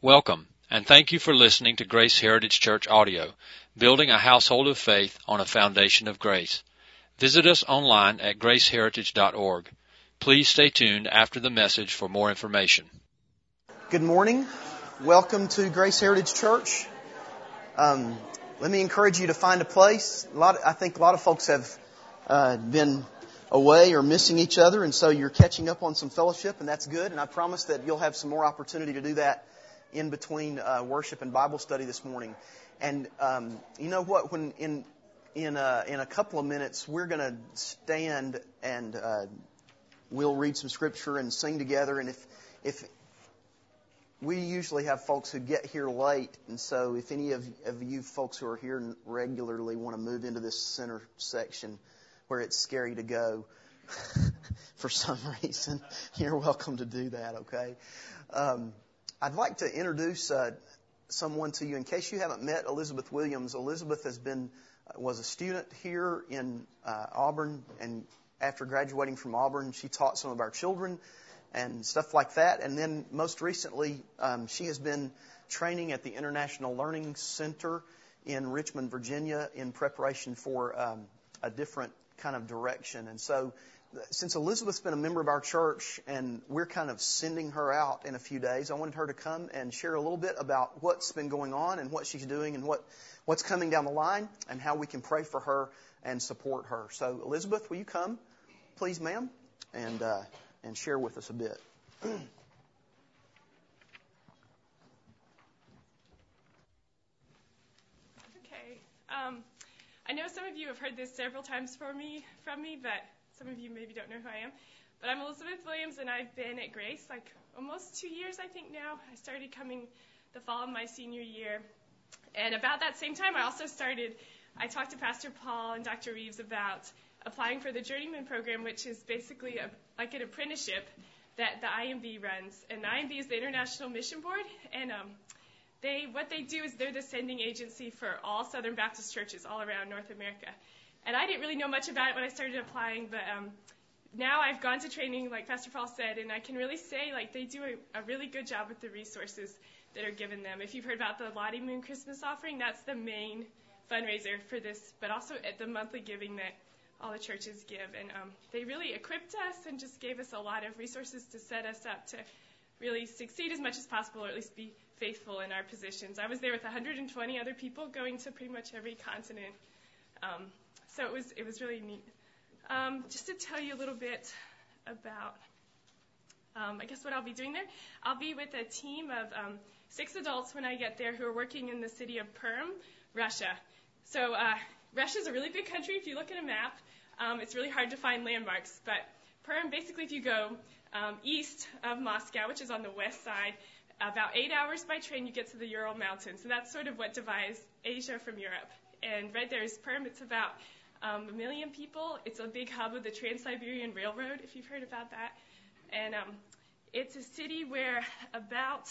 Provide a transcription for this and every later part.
Welcome, and thank you for listening to Grace Heritage Church Audio, building a household of faith on a foundation of grace. Visit us online at graceheritage.org. Please stay tuned after the message for more information. Good morning. Welcome to Grace Heritage Church. Let me encourage you to find a place. I think a lot of folks have been away or missing each other, and so you're catching up on some fellowship, and that's good. And I promise that you'll have some more opportunity to do that in between worship and Bible study this morning. And you know what? When in a couple of minutes, we're going to stand and we'll read some scripture and sing together. And if we usually have folks who get here late, and so if any of you folks who are here regularly want to move into this center section where it's scary to go for some reason, you're welcome to do that. Okay. I'd like to introduce someone to you. In case you haven't met Elizabeth Williams, Elizabeth was a student here in Auburn, and after graduating from Auburn, she taught some of our children and stuff like that. And then most recently, she has been training at the International Learning Center in Richmond, Virginia, in preparation for a different kind of direction. And so since Elizabeth's been a member of our church and we're kind of sending her out in a few days, I wanted her to come and share a little bit about what's been going on and what she's doing and what's coming down the line and how we can pray for her and support her. So Elizabeth, will you come, please, ma'am, and share with us a bit. Okay. I know some of you have heard this several times from me, but some of you maybe don't know who I am. But I'm Elizabeth Williams, and I've been at Grace almost 2 years, I think now. I started coming the fall of my senior year. And about that same time, I talked to Pastor Paul and Dr. Reeves about applying for the Journeyman program, which is basically like an apprenticeship that the IMB runs. And the IMB is the International Mission Board, and what they do is they're the sending agency for all Southern Baptist churches all around North America. And I didn't really know much about it when I started applying, but now I've gone to training, like Pastor Paul said, and I can really say they do a really good job with the resources that are given them. If you've heard about the Lottie Moon Christmas offering, that's the main fundraiser for this, but also at the monthly giving that all the churches give. And they really equipped us and just gave us a lot of resources to set us up to really succeed as much as possible, or at least be faithful in our positions. I was there with 120 other people going to pretty much every continent. So it was really neat. Just to tell you a little bit about, I guess, what I'll be doing there. I'll be with a team of 6 adults when I get there who are working in the city of Perm, Russia. So Russia's a really big country. If you look at a map, it's really hard to find landmarks. But Perm, basically, if you go east of Moscow, which is on the west side, about 8 hours by train, you get to the Ural Mountains. So that's sort of what divides Asia from Europe. And right there is Perm. It's about 1 million people. It's a big hub of the Trans-Siberian Railroad, if you've heard about that. And it's a city where about,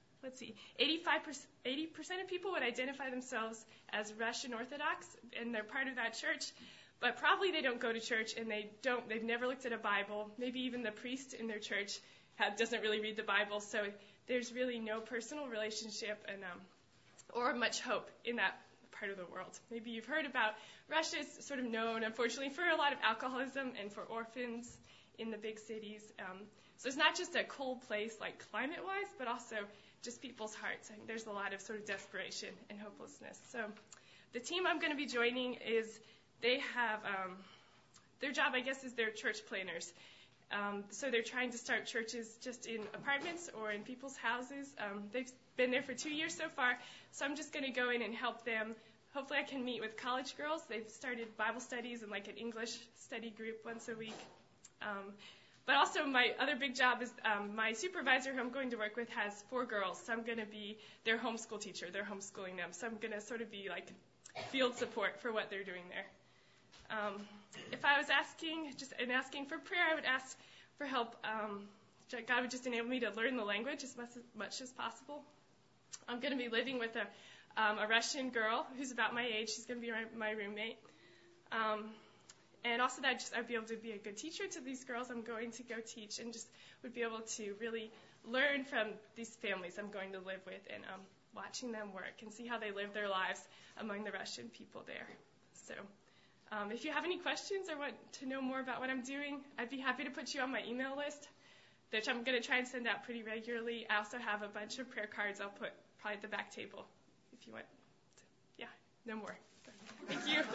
80% of people would identify themselves as Russian Orthodox, and they're part of that church. But probably they don't go to church, and they've never looked at a Bible. Maybe even the priest in their church doesn't really read the Bible. So there's really no personal relationship and or much hope in that part of the world. Maybe you've heard about Russia. Is sort of known, unfortunately, for a lot of alcoholism and for orphans in the big cities. So it's not just a cold place, like climate-wise, but also just people's hearts. I think there's a lot of sort of desperation and hopelessness. So the team I'm going to be joining they have their job, I guess, is they're church planners. So they're trying to start churches just in apartments or in people's houses. They've been there for 2 years so far, so I'm just going to go in and help them. Hopefully I can meet with college girls. They've started Bible studies and like an English study group once a week. But also my other big job is my supervisor who I'm going to work with has 4 girls, so I'm going to be their homeschool teacher. They're homeschooling them, so I'm going to sort of be like field support for what they're doing there. If I was asking for prayer, I would ask for help. God would just enable me to learn the language as much as possible. I'm going to be living with a Russian girl who's about my age. She's going to be my roommate. And also that I'd be able to be a good teacher to these girls I'm going to go teach, and just would be able to really learn from these families I'm going to live with and watching them work and see how they live their lives among the Russian people there. So if you have any questions or want to know more about what I'm doing, I'd be happy to put you on my email list, which I'm going to try and send out pretty regularly. I also have a bunch of prayer cards I'll put probably at the back table if you want. Yeah, no more. Thank you.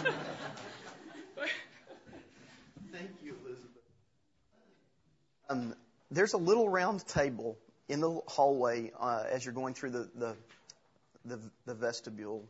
Thank you, Elizabeth. There's a little round table in the hallway as you're going through the vestibule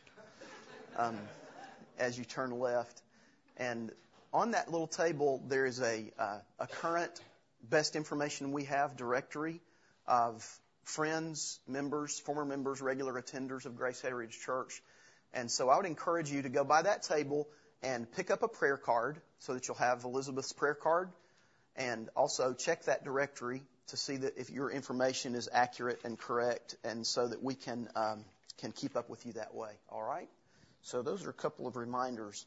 as you turn left. And on that little table, there is a current best information we have directory of friends, members, former members, regular attenders of Grace Heritage Church. And so I would encourage you to go by that table and pick up a prayer card so that you'll have Elizabeth's prayer card, and also check that directory to see that if your information is accurate and correct, and so that we can keep up with you that way. All right? So those are a couple of reminders.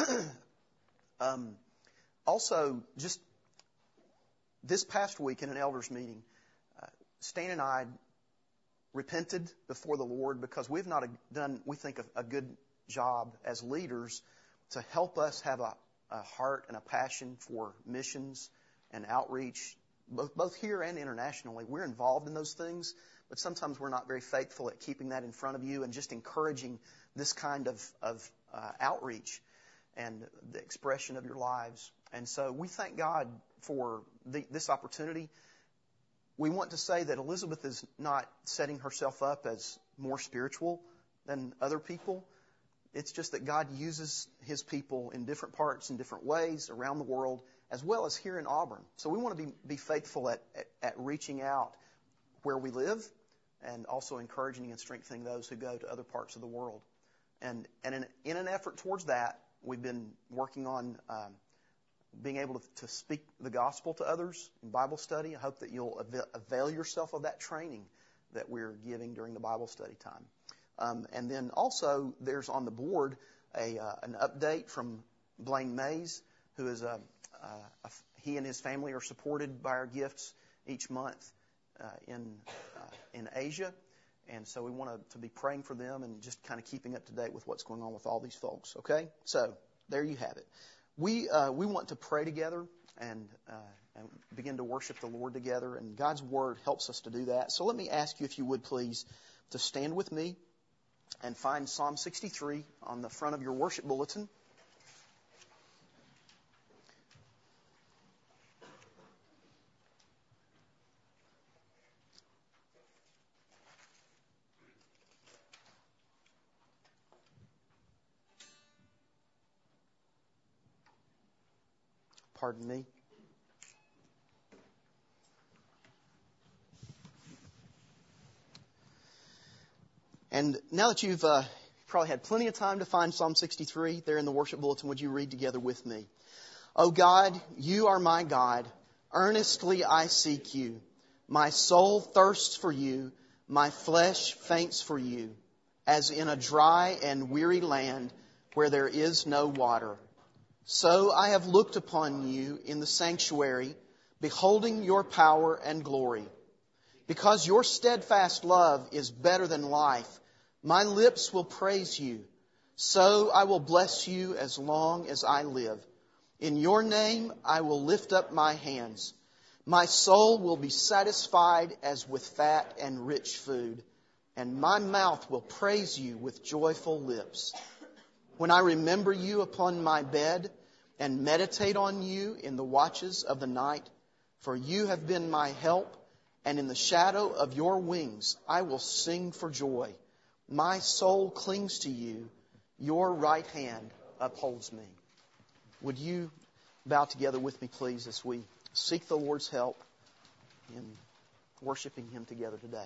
Also, just this past week in an elders meeting, Stan and I repented before the Lord because we've not done, we think, a good job as leaders to help us have a heart and a passion for missions and outreach, both here and internationally. We're involved in those things, but sometimes we're not very faithful at keeping that in front of you and just encouraging this kind of outreach and the expression of your lives. And so we thank God for this opportunity. We want to say that Elizabeth is not setting herself up as more spiritual than other people. It's just that God uses His people in different parts, in different ways around the world, as well as here in Auburn. So we want to be faithful at reaching out where we live and also encouraging and strengthening those who go to other parts of the world. And in an effort towards that, we've been working on being able to speak the gospel to others in Bible study. I hope that you'll avail yourself of that training that we're giving during the Bible study time. And then also there's on the board an update from Blaine Mays, who is he and his family are supported by our gifts each month in Asia. And so we want to be praying for them and just kind of keeping up to date with what's going on with all these folks. Okay? So there you have it. We want to pray together and begin to worship the Lord together, and God's Word helps us to do that. So let me ask you, if you would please, to stand with me and find Psalm 63 on the front of your worship bulletin. Pardon me. And now that you've probably had plenty of time to find Psalm 63 there in the worship bulletin, would you read together with me? O God, you are my God. Earnestly I seek you. My soul thirsts for you. My flesh faints for you, as in a dry and weary land where there is no water. So I have looked upon you in the sanctuary, beholding your power and glory. Because your steadfast love is better than life, my lips will praise you. So I will bless you as long as I live. In your name I will lift up my hands. My soul will be satisfied as with fat and rich food, and my mouth will praise you with joyful lips. When I remember you upon my bed and meditate on you in the watches of the night, for you have been my help, and in the shadow of your wings I will sing for joy. My soul clings to you. Your right hand upholds me. Would you bow together with me, please, as we seek the Lord's help in worshiping Him together today.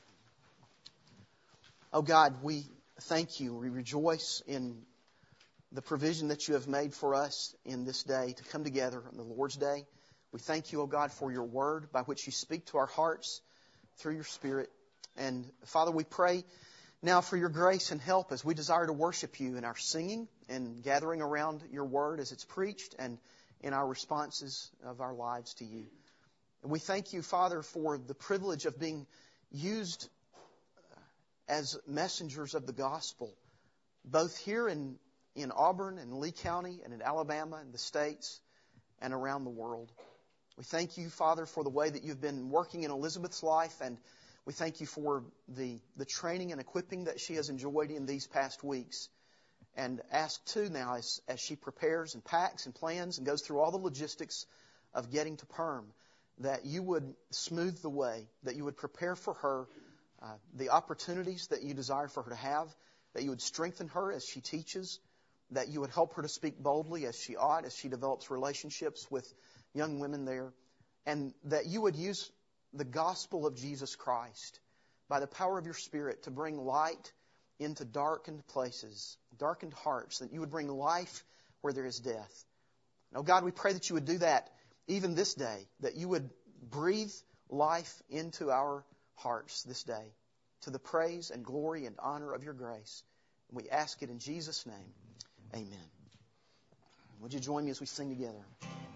Oh God, we thank you. We rejoice in the provision that you have made for us in this day to come together on the Lord's Day. We thank you, O God, for your word by which you speak to our hearts through your Spirit. And Father, we pray now for your grace and help as we desire to worship you in our singing and gathering around your word as it's preached and in our responses of our lives to you. And we thank you, Father, for the privilege of being used as messengers of the gospel, both here in Auburn and Lee County and in Alabama and the States and around the world. We thank you, Father, for the way that you've been working in Elizabeth's life, and we thank you for the training and equipping that she has enjoyed in these past weeks. And ask, too, now, as she prepares and packs and plans and goes through all the logistics of getting to Perm, that you would smooth the way, that you would prepare for her the opportunities that you desire for her to have, that you would strengthen her as she teaches, that you would help her to speak boldly as she ought, as she develops relationships with young women there, and that you would use the gospel of Jesus Christ by the power of your Spirit to bring light into darkened places, darkened hearts, that you would bring life where there is death. Now, God, we pray that you would do that even this day, that you would breathe life into our hearts this day, to the praise and glory and honor of your grace. And we ask it in Jesus' name. Amen. Would you join me as we sing together?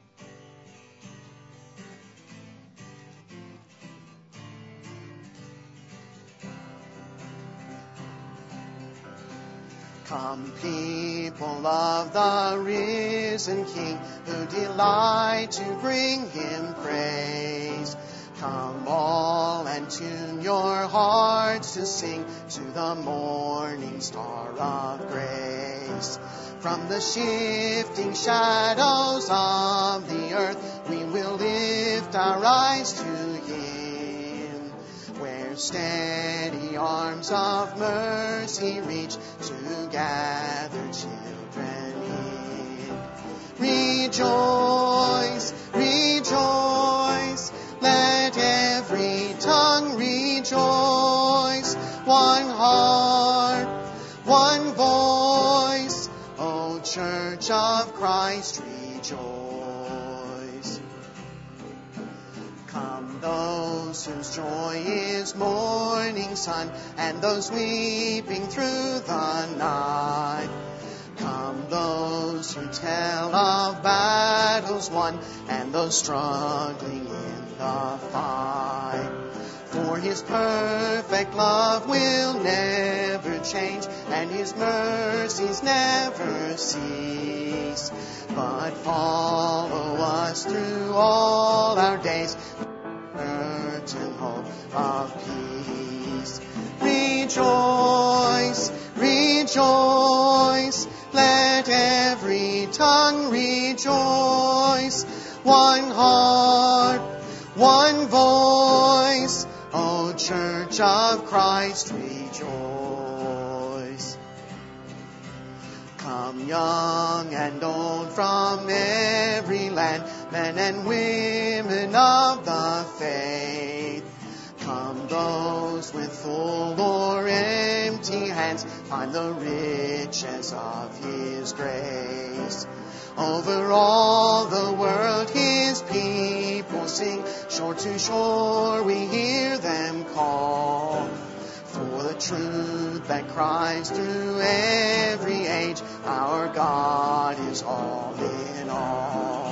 Come, people of the risen King, who delight to bring Him praise. Come all and tune your hearts to sing to the morning star of grace. From the shifting shadows of the earth, we will lift our eyes to Him, where steady arms of mercy reach to gather children in. Rejoice, rejoice, let every tongue rejoice. One heart, one voice, O Church of Christ, rejoice. Come those whose joy is morning sun, and those weeping through the night. Come those who tell of battles won, and those struggling in the fight. For His perfect love will never change, and His mercies never cease, but follow us through all our days, certain hope of peace. Rejoice, rejoice, let every tongue rejoice. One heart, one voice, O Church of Christ, rejoice. Come young and old from every land, men and women of the faith. Come those with full or empty hands, find the riches of His grace. Over all the world His people sing, shore to shore we hear them call. For the truth that cries through every age, our God is all in all.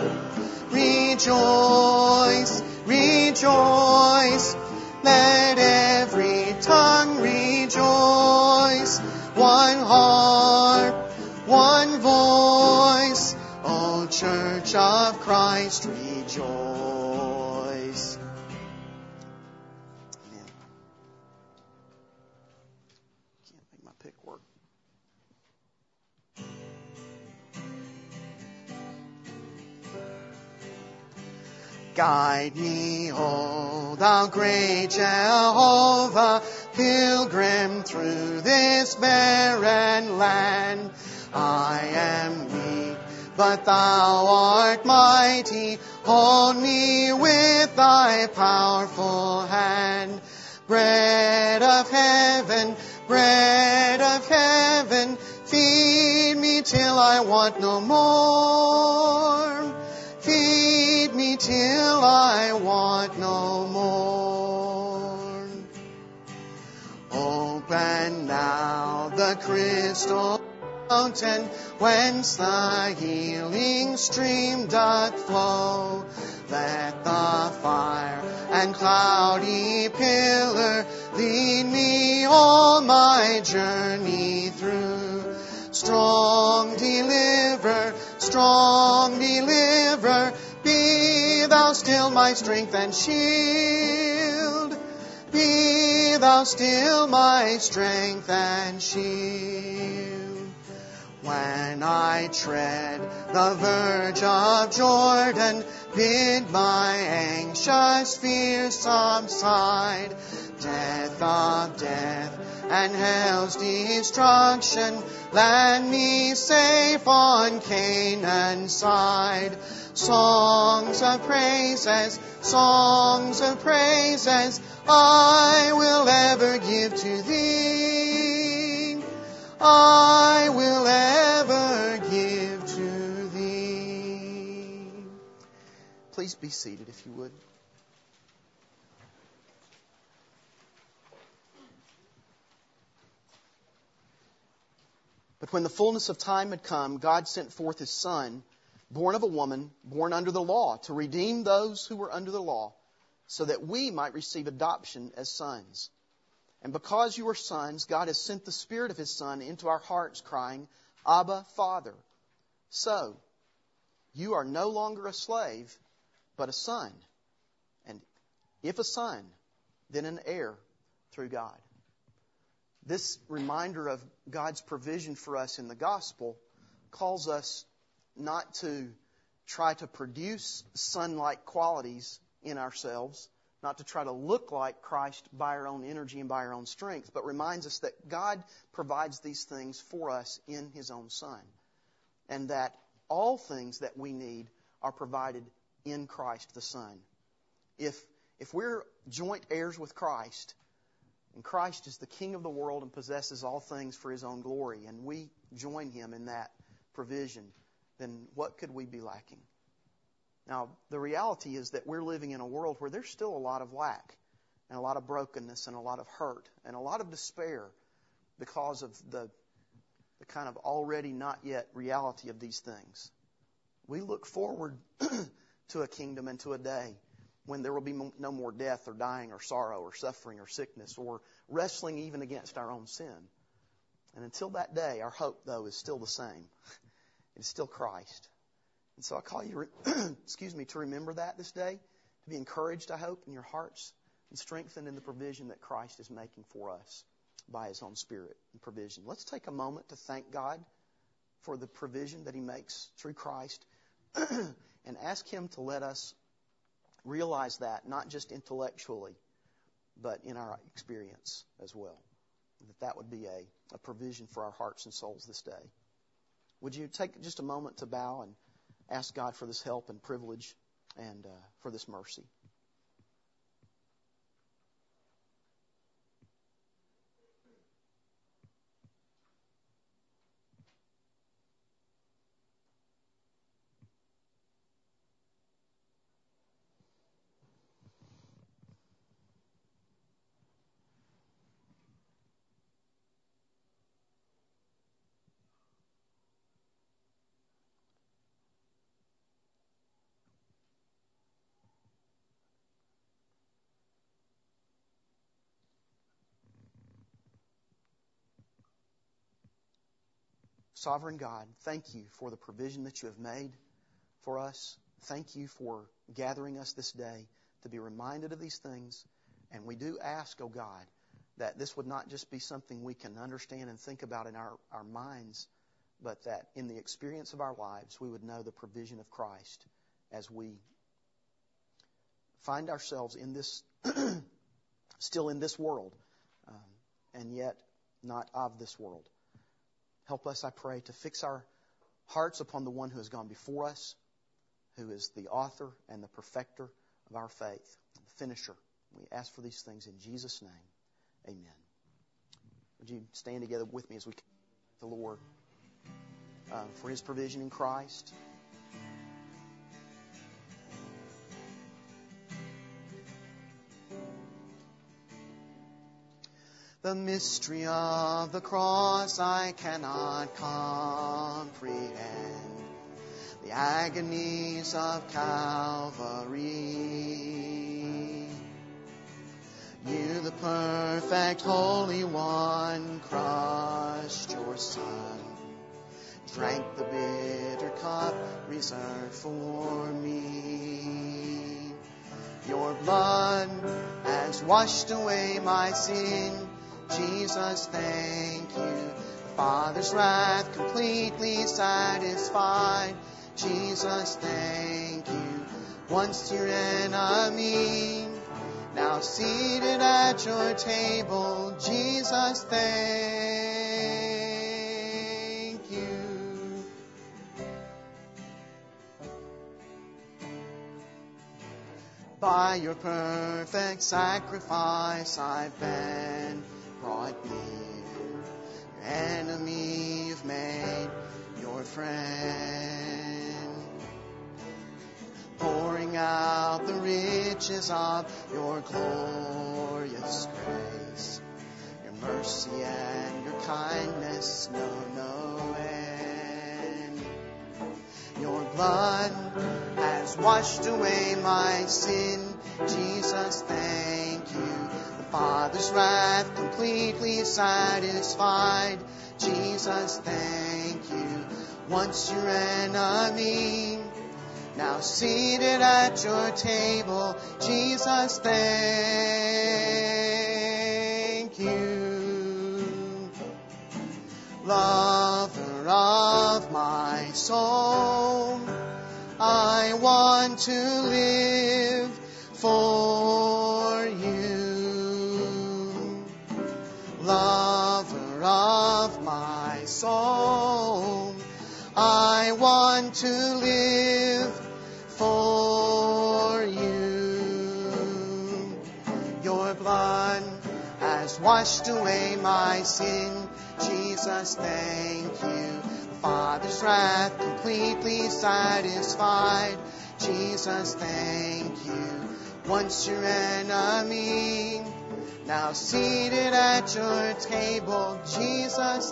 Rejoice, rejoice, let every tongue rejoice. One heart, one voice, O Church of Christ, rejoice. Amen. Can't make my pick work. Guide me, O thou great Jehovah, pilgrim through this barren land. I am weak, but thou art mighty. Hold me with thy powerful hand. Bread of heaven, feed me till I want no more. Feed me till I want no more. Open now the crystal mountain whence the healing stream doth flow. Let the fire and cloudy pillar lead me all my journey through. Strong deliverer, be thou still my strength and shield. Be thou still my strength and shield. When I tread the verge of Jordan, bid my anxious fears subside. Death of death and hell's destruction, land me safe on Canaan's side. Songs of praises, I will ever give to Thee. I will ever give to Thee. Please be seated if you would. But when the fullness of time had come, God sent forth His Son, born of a woman, born under the law, to redeem those who were under the law, so that we might receive adoption as sons. And because you are sons, God has sent the Spirit of His Son into our hearts, crying, Abba, Father. So, you are no longer a slave, but a son. And if a son, then an heir through God. This reminder of God's provision for us in the gospel calls us not to try to produce son-like qualities in ourselves, not to try to look like Christ by our own energy and by our own strength, but reminds us that God provides these things for us in His own Son, and that all things that we need are provided in Christ the Son. If we're joint heirs with Christ, and Christ is the King of the world and possesses all things for His own glory, and we join Him in that provision, then what could we be lacking? Now, the reality is that we're living in a world where there's still a lot of lack, and a lot of brokenness, and a lot of hurt, and a lot of despair because of the kind of already not yet reality of these things. We look forward to a kingdom and to a day when there will be no more death or dying or sorrow or suffering or sickness or wrestling even against our own sin. And until that day, our hope, though, is still the same. It's still Christ. And so I call you, to remember that this day, to be encouraged, I hope, in your hearts and strengthened in the provision that Christ is making for us by His own Spirit and provision. Let's take a moment to thank God for the provision that He makes through Christ and ask Him to let us realize that, not just intellectually, but in our experience as well. That would be a provision for our hearts and souls this day. Would you take just a moment to bow and ask God for this help and privilege and for this mercy? Sovereign God, thank you for the provision that you have made for us. Thank you for gathering us this day to be reminded of these things. And we do ask, oh God, that this would not just be something we can understand and think about in our minds, but that in the experience of our lives, we would know the provision of Christ as we find ourselves in this, still in this world, and yet not of this world. Help us, I pray, to fix our hearts upon the one who has gone before us, who is the author and the perfecter of our faith, the finisher. We ask for these things in Jesus' name. Amen. Would you stand together with me as we thank the Lord for His provision in Christ? The mystery of the cross I cannot comprehend. The agonies of Calvary. You, the perfect Holy One, crushed your Son, drank the bitter cup reserved for me. Your blood has washed away my sin. Jesus, thank you. The Father's wrath completely satisfied. Jesus, thank you. Once your enemy, now seated at your table. Jesus, thank you. By your perfect sacrifice I've been brought near. Your enemy you've made your friend. Pouring out the riches of your glorious grace. Your mercy and your kindness know no end. Your blood has washed away my sin. Jesus, thank you. The Father's wrath completely satisfied. Jesus, thank you. Once your enemy, now seated at your table. Jesus, thank you. Lover of my soul, I want to live for you. Lover of my soul, I want to live for you. Your blood has washed away my sin. Jesus, thank you. The Father's wrath completely satisfied. Jesus, thank you. Once your enemy, now seated at your table. Jesus,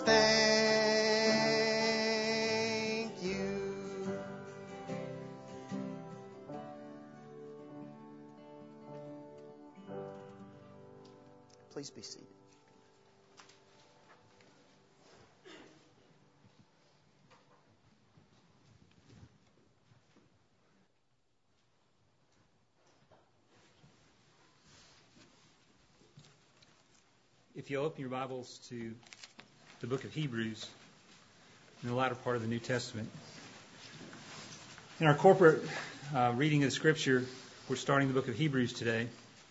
thank you. Please be seated. If you open your Bibles to the book of Hebrews, in the latter part of the New Testament, in our corporate reading of the Scripture, we're starting the book of Hebrews today.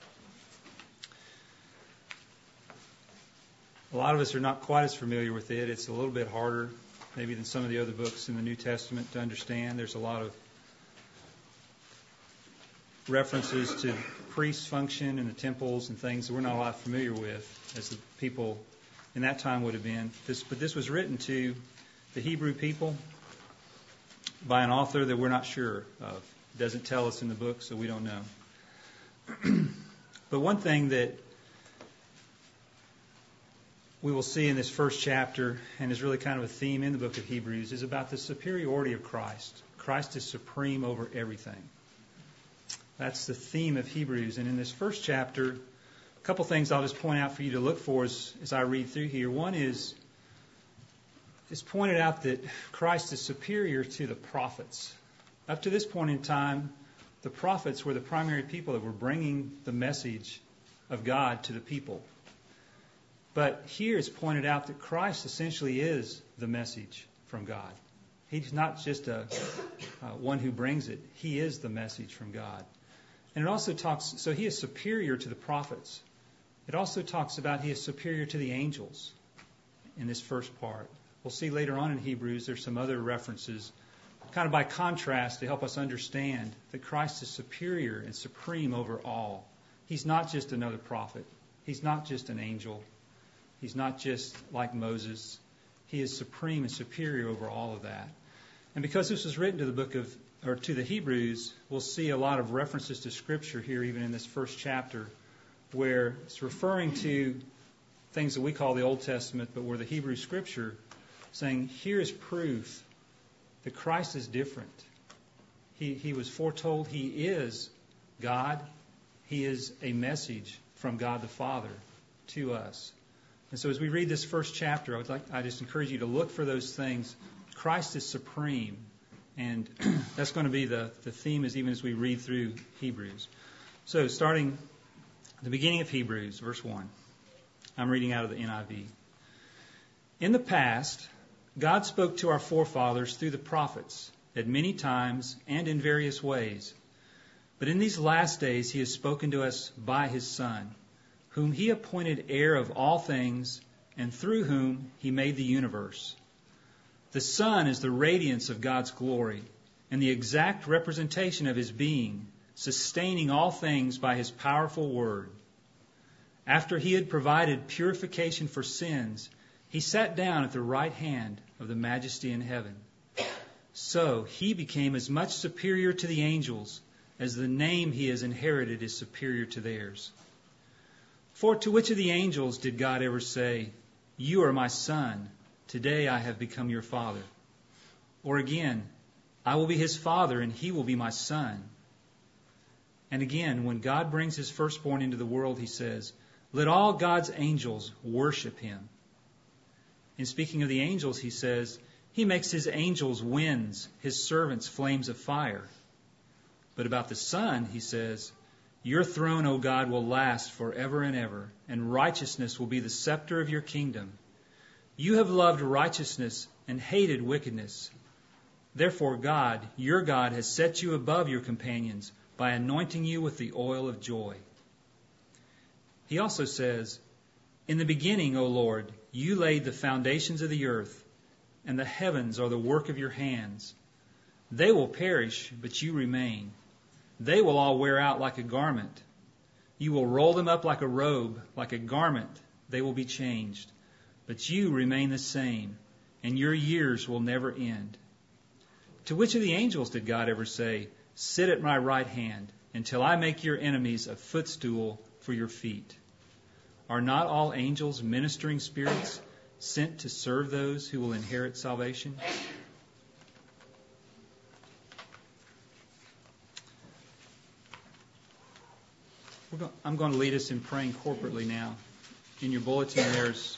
A lot of us are not quite as familiar with it. It's a little bit harder, maybe, than some of the other books in the New Testament to understand. There's a lot of references to priest function and the temples and things that we're not a lot familiar with as the people in that time would have been. But this was written to the Hebrew people by an author that we're not sure of. It doesn't tell us in the book, so we don't know. But one thing that we will see in this first chapter, and is really kind of a theme in the book of Hebrews, is about the superiority of Christ. Christ is supreme over everything. That's the theme of Hebrews. And in this first chapter, a couple things I'll just point out for you to look for as I read through here. One is, it's pointed out that Christ is superior to the prophets. Up to this point in time, the prophets were the primary people that were bringing the message of God to the people. But here it's pointed out that Christ essentially is the message from God. He's not just one who brings it. He is the message from God. And it also talks, so he is superior to the prophets. It also talks about he is superior to the angels in this first part. We'll see later on in Hebrews there's some other references, kind of by contrast, to help us understand that Christ is superior and supreme over all. He's not just another prophet. He's not just an angel. He's not just like Moses. He is supreme and superior over all of that. And because this was written to to the Hebrews, we'll see a lot of references to Scripture here, even in this first chapter, where it's referring to things that we call the Old Testament, but were the Hebrew Scripture, saying, here is proof that Christ is different. He was foretold. He is God. He is a message from God the Father to us. And so as we read this first chapter, I just encourage you to look for those things. Christ is supreme. And that's going to be the theme even as we read through Hebrews. So starting at the beginning of Hebrews, verse 1. I'm reading out of the NIV. In the past, God spoke to our forefathers through the prophets at many times and in various ways. But in these last days he has spoken to us by his Son, whom he appointed heir of all things, and through whom he made the universe. The Son is the radiance of God's glory and the exact representation of his being, sustaining all things by his powerful word. After he had provided purification for sins, he sat down at the right hand of the Majesty in heaven. So he became as much superior to the angels as the name he has inherited is superior to theirs. For to which of the angels did God ever say, "You are my son, today I have become your father"? Or again, "I will be his father and he will be my son"? And again, when God brings his firstborn into the world, he says, "Let all God's angels worship him." In speaking of the angels, he says, "He makes his angels winds, his servants flames of fire." But about the Son, he says, "Your throne, O God, will last forever and ever, and righteousness will be the scepter of your kingdom. You have loved righteousness and hated wickedness. Therefore God, your God, has set you above your companions by anointing you with the oil of joy." He also says, "In the beginning, O Lord, you laid the foundations of the earth, and the heavens are the work of your hands. They will perish, but you remain. They will all wear out like a garment. You will roll them up like a robe, like a garment. They will be changed. But you remain the same, and your years will never end." To which of the angels did God ever say, "Sit at my right hand until I make your enemies a footstool for your feet"? Are not all angels ministering spirits sent to serve those who will inherit salvation? I'm going to lead us in praying corporately now. In your bulletin, there's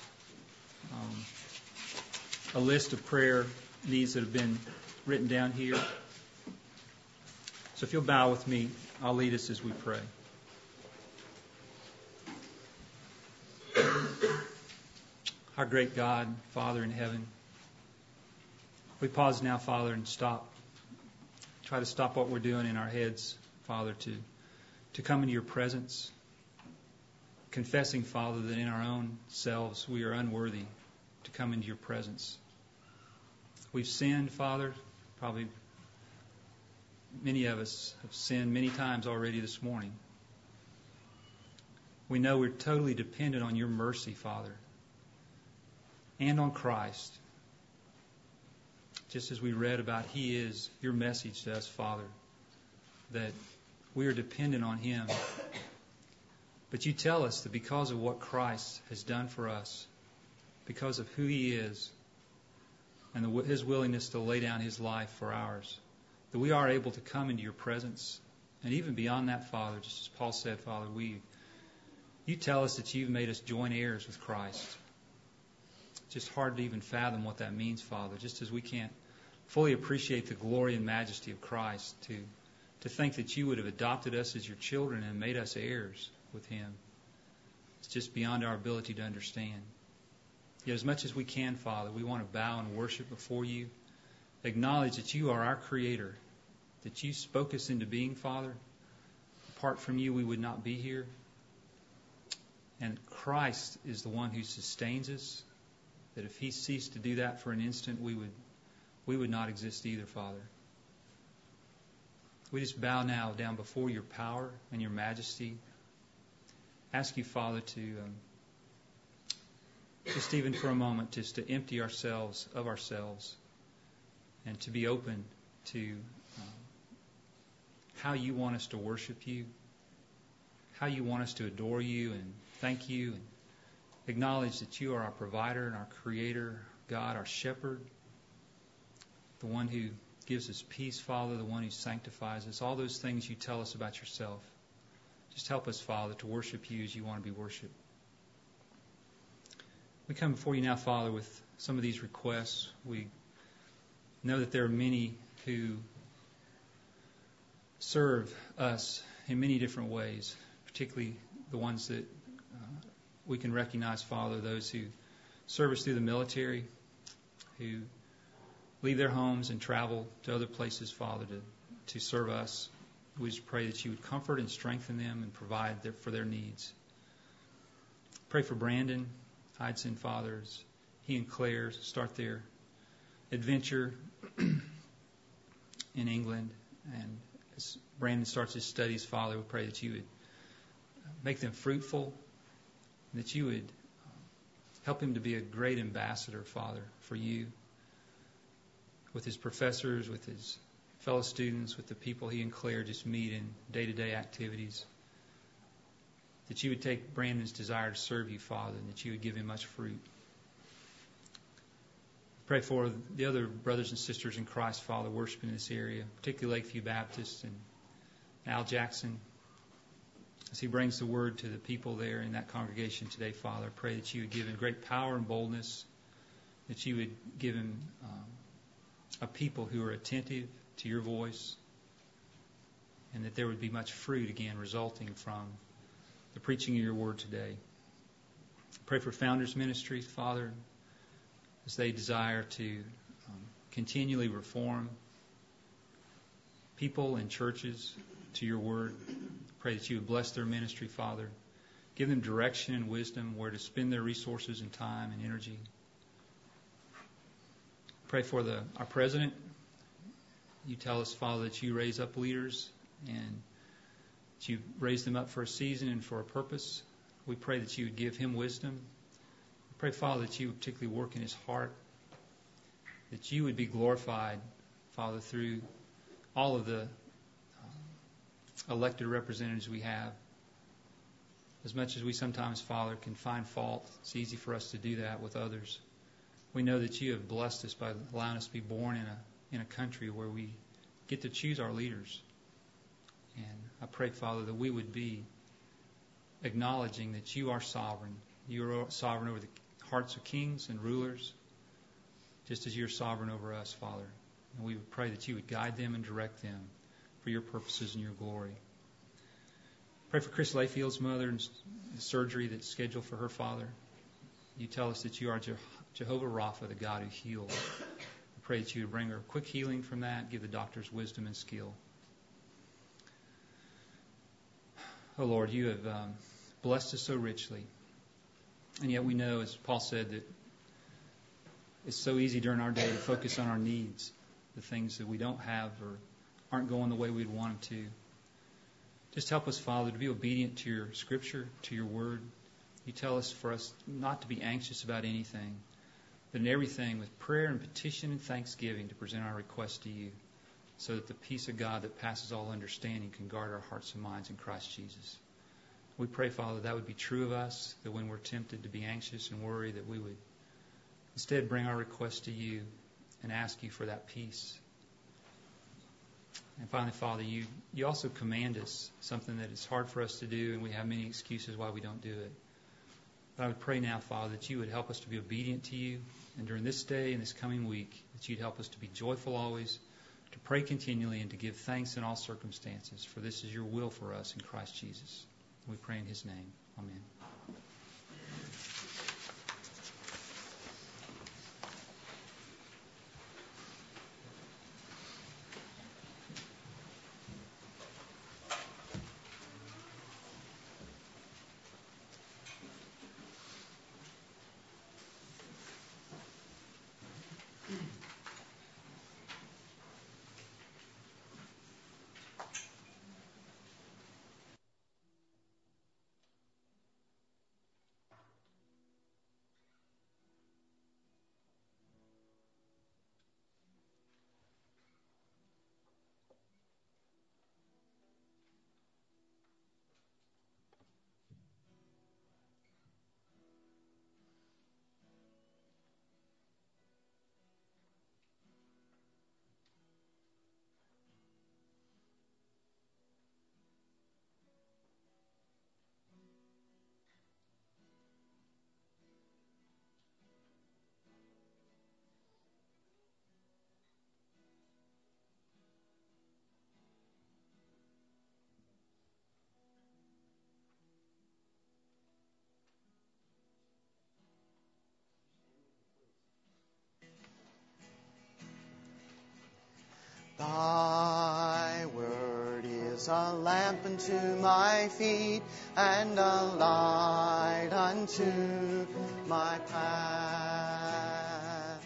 a list of prayer needs that have been written down here. So if you'll bow with me, I'll lead us as we pray. Our great God, Father in heaven, we pause now, Father, and try to stop what we're doing in our heads, Father, to come into your presence, confessing, Father, that in our own selves we are unworthy to come into your presence. We've sinned, Father. Probably many of us have sinned many times already this morning. We know we're totally dependent on your mercy, Father, and on Christ. Just as we read about, he is your message to us, Father, that we are dependent on him. But you tell us that because of what Christ has done for us, because of who he is, and his willingness to lay down his life for ours, that we are able to come into your presence. And even beyond that, Father, just as Paul said, Father, you tell us that you've made us joint heirs with Christ. It's just hard to even fathom what that means, Father, just as we can't fully appreciate the glory and majesty of Christ, to think that you would have adopted us as your children and made us heirs with him. It's just beyond our ability to understand. Yet as much as we can, Father, we want to bow and worship before you, acknowledge that you are our Creator, that you spoke us into being, Father. Apart from you, we would not be here. And Christ is the one who sustains us, that if he ceased to do that for an instant, we would not exist either, Father. We just bow now down before your power and your majesty. Ask you, Father, to just even for a moment, just to empty ourselves of ourselves and to be open to how you want us to worship you, how you want us to adore you and thank you acknowledge that you are our provider and our creator, God, our shepherd, the one who gives us peace, Father, the one who sanctifies us, all those things you tell us about yourself. Just help us, Father, to worship you as you want to be worshipped. We come before you now, Father, with some of these requests. We know that there are many who serve us in many different ways, particularly the ones that we can recognize, Father, those who serve us through the military, who leave their homes and travel to other places, Father, to serve us. We just pray that you would comfort and strengthen them and provide for their needs. Pray for Brandon Hydson, Father, as he and Claire start their adventure in England. And as Brandon starts his studies, Father, we pray that you would make them fruitful, and that you would help him to be a great ambassador, Father, for you, with his professors, with his fellow students, with the people he and Claire just meet in day-to-day activities. That you would take Brandon's desire to serve you, Father, and that you would give him much fruit. Pray for the other brothers and sisters in Christ, Father, worshiping in this area, particularly Lakeview Baptist and Al Jackson. As he brings the word to the people there in that congregation today, Father, I pray that you would give him great power and boldness, that you would give him a people who are attentive to your voice, and that there would be much fruit again resulting from the preaching of your word today. Pray for Founders Ministry, Father, as they desire to continually reform people and churches to your word. Pray that you would bless their ministry, Father. Give them direction and wisdom where to spend their resources and time and energy. Pray for our president. You tell us, Father, that you raise up leaders and that you raise them up for a season and for a purpose. We pray that you would give him wisdom. We pray, Father, that you would particularly work in his heart, that you would be glorified, Father, through all of the elected representatives we have. As much as we sometimes, Father, can find fault, it's easy for us to do that with others. We know that you have blessed us by allowing us to be born in a country where we get to choose our leaders. And I pray, Father, that we would be acknowledging that you are sovereign. You are sovereign over the hearts of kings and rulers, just as you're sovereign over us, Father. And we would pray that you would guide them and direct them for your purposes and your glory. Pray for Chris Layfield's mother and the surgery that's scheduled for her father. You tell us that you are Jehovah Rapha, the God who heals. I pray that you would bring her quick healing from that, give the doctors wisdom and skill. Oh Lord, you have blessed us so richly. And yet we know, as Paul said, that it's so easy during our day to focus on our needs, the things that we don't have or aren't going the way we'd want them to. Just help us, Father, to be obedient to your Scripture, to your Word. You tell us for us not to be anxious about anything, but in everything with prayer and petition and thanksgiving to present our requests to you, so that the peace of God that passes all understanding can guard our hearts and minds in Christ Jesus. We pray, Father, that would be true of us, that when we're tempted to be anxious and worry, that we would instead bring our requests to you and ask you for that peace. And finally, Father, you also command us something that is hard for us to do, and we have many excuses why we don't do it. But I would pray now, Father, that you would help us to be obedient to you, and during this day and this coming week, that you'd help us to be joyful always, to pray continually, and to give thanks in all circumstances, for this is your will for us in Christ Jesus. We pray in his name. Amen. Thy word is a lamp unto my feet and a light unto my path.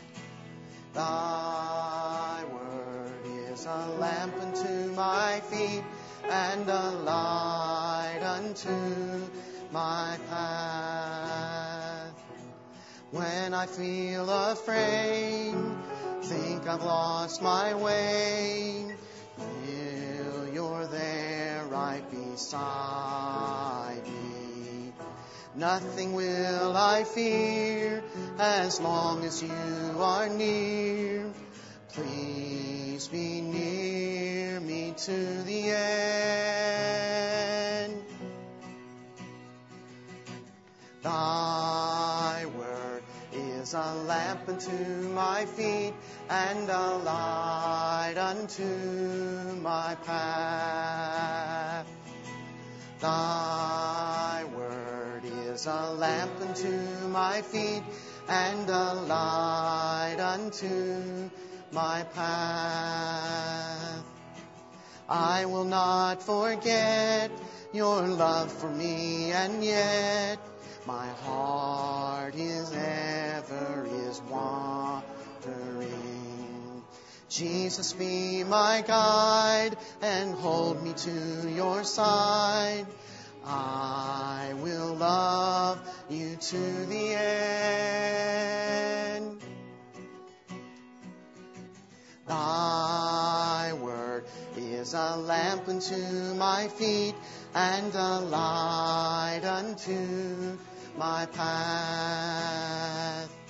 Thy word is a lamp unto my feet and a light unto my path. When I feel afraid, think I've lost my way, feel you're there right beside me. Nothing will I fear as long as you are near. Please be near me to the end. Thy word is a lamp unto my feet and a light unto my path. Thy word is a lamp unto my feet and a light unto my path. I will not forget your love for me, and yet my heart is wandering. Jesus, be my guide and hold me to your side. I will love you to the end. Thy word is a lamp unto my feet and a light unto my path.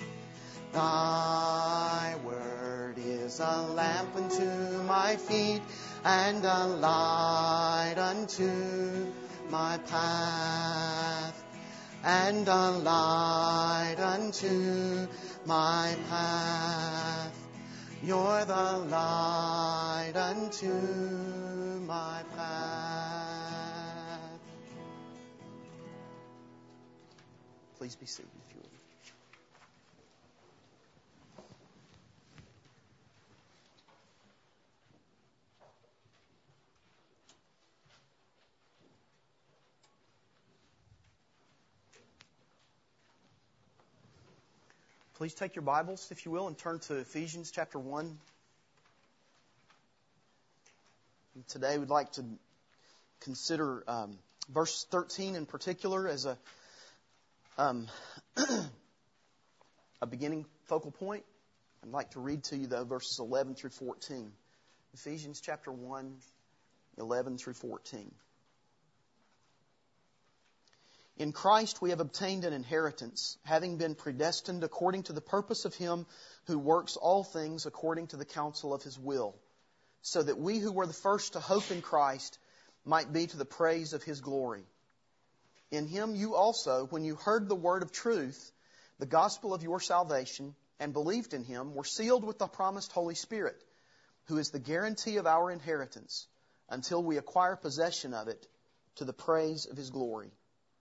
Thy word is a lamp unto my feet and a light unto my path. And a light unto my path. You're the light unto my path. Please be seated if you will. Please take your Bibles, if you will, and turn to Ephesians chapter 1. And today we'd like to consider verse 13 in particular as a beginning focal point. I'd like to read to you, though, verses 11 through 14. Ephesians chapter 1, 11 through 14. In Christ we have obtained an inheritance, having been predestined according to the purpose of Him who works all things according to the counsel of His will, so that we who were the first to hope in Christ might be to the praise of His glory. In Him you also, when you heard the word of truth, the gospel of your salvation, and believed in Him, were sealed with the promised Holy Spirit, who is the guarantee of our inheritance, until we acquire possession of it to the praise of His glory.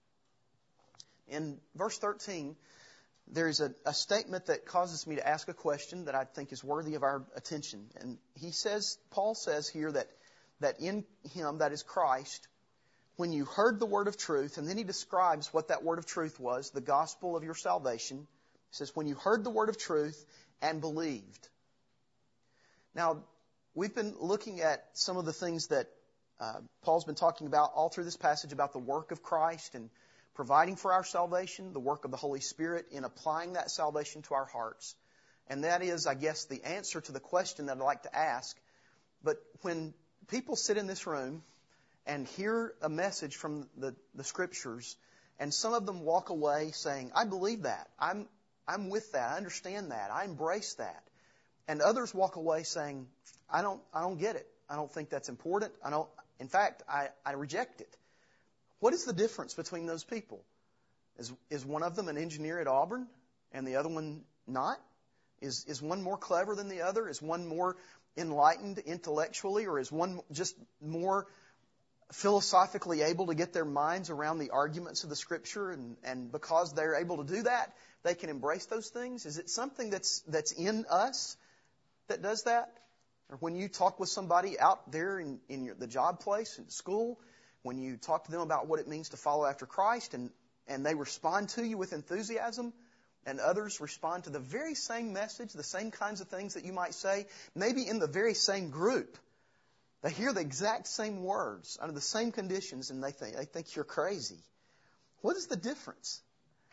In verse 13, there is a statement that causes me to ask a question that I think is worthy of our attention. And Paul says here that in Him, that is Christ, when you heard the word of truth, and then he describes what that word of truth was, the gospel of your salvation. He says, when you heard the word of truth and believed. Now, we've been looking at some of the things that Paul's been talking about all through this passage about the work of Christ and providing for our salvation, the work of the Holy Spirit in applying that salvation to our hearts. And that is, I guess, the answer to the question that I'd like to ask. But when people sit in this room and hear a message from the Scriptures, and some of them walk away saying, I believe that. I'm with that. I understand that. I embrace that. And others walk away saying, I don't get it. I don't think that's important. In fact, I reject it. What is the difference between those people? Is one of them an engineer at Auburn and the other one not? Is one more clever than the other? Is one more enlightened intellectually, or is one just more philosophically able to get their minds around the arguments of the Scripture, and because they're able to do that, they can embrace those things? Is it something that's in us that does that? Or when you talk with somebody out there in the job place, in school, when you talk to them about what it means to follow after Christ and they respond to you with enthusiasm, and others respond to the very same message, the same kinds of things that you might say, maybe in the very same group. They hear the exact same words under the same conditions, and they think you're crazy. What is the difference?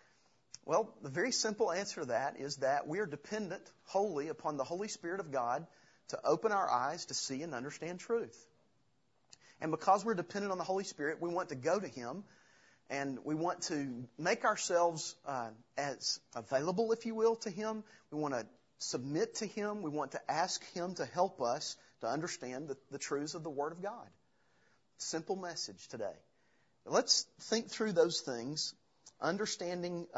Well, the very simple answer to that is that we are dependent wholly upon the Holy Spirit of God to open our eyes to see and understand truth. And because we're dependent on the Holy Spirit, we want to go to Him, and we want to make ourselves as available, if you will, to Him. We want to submit to Him. We want to ask Him to help us to understand the truths of the Word of God. Simple message today. Let's think through those things, understanding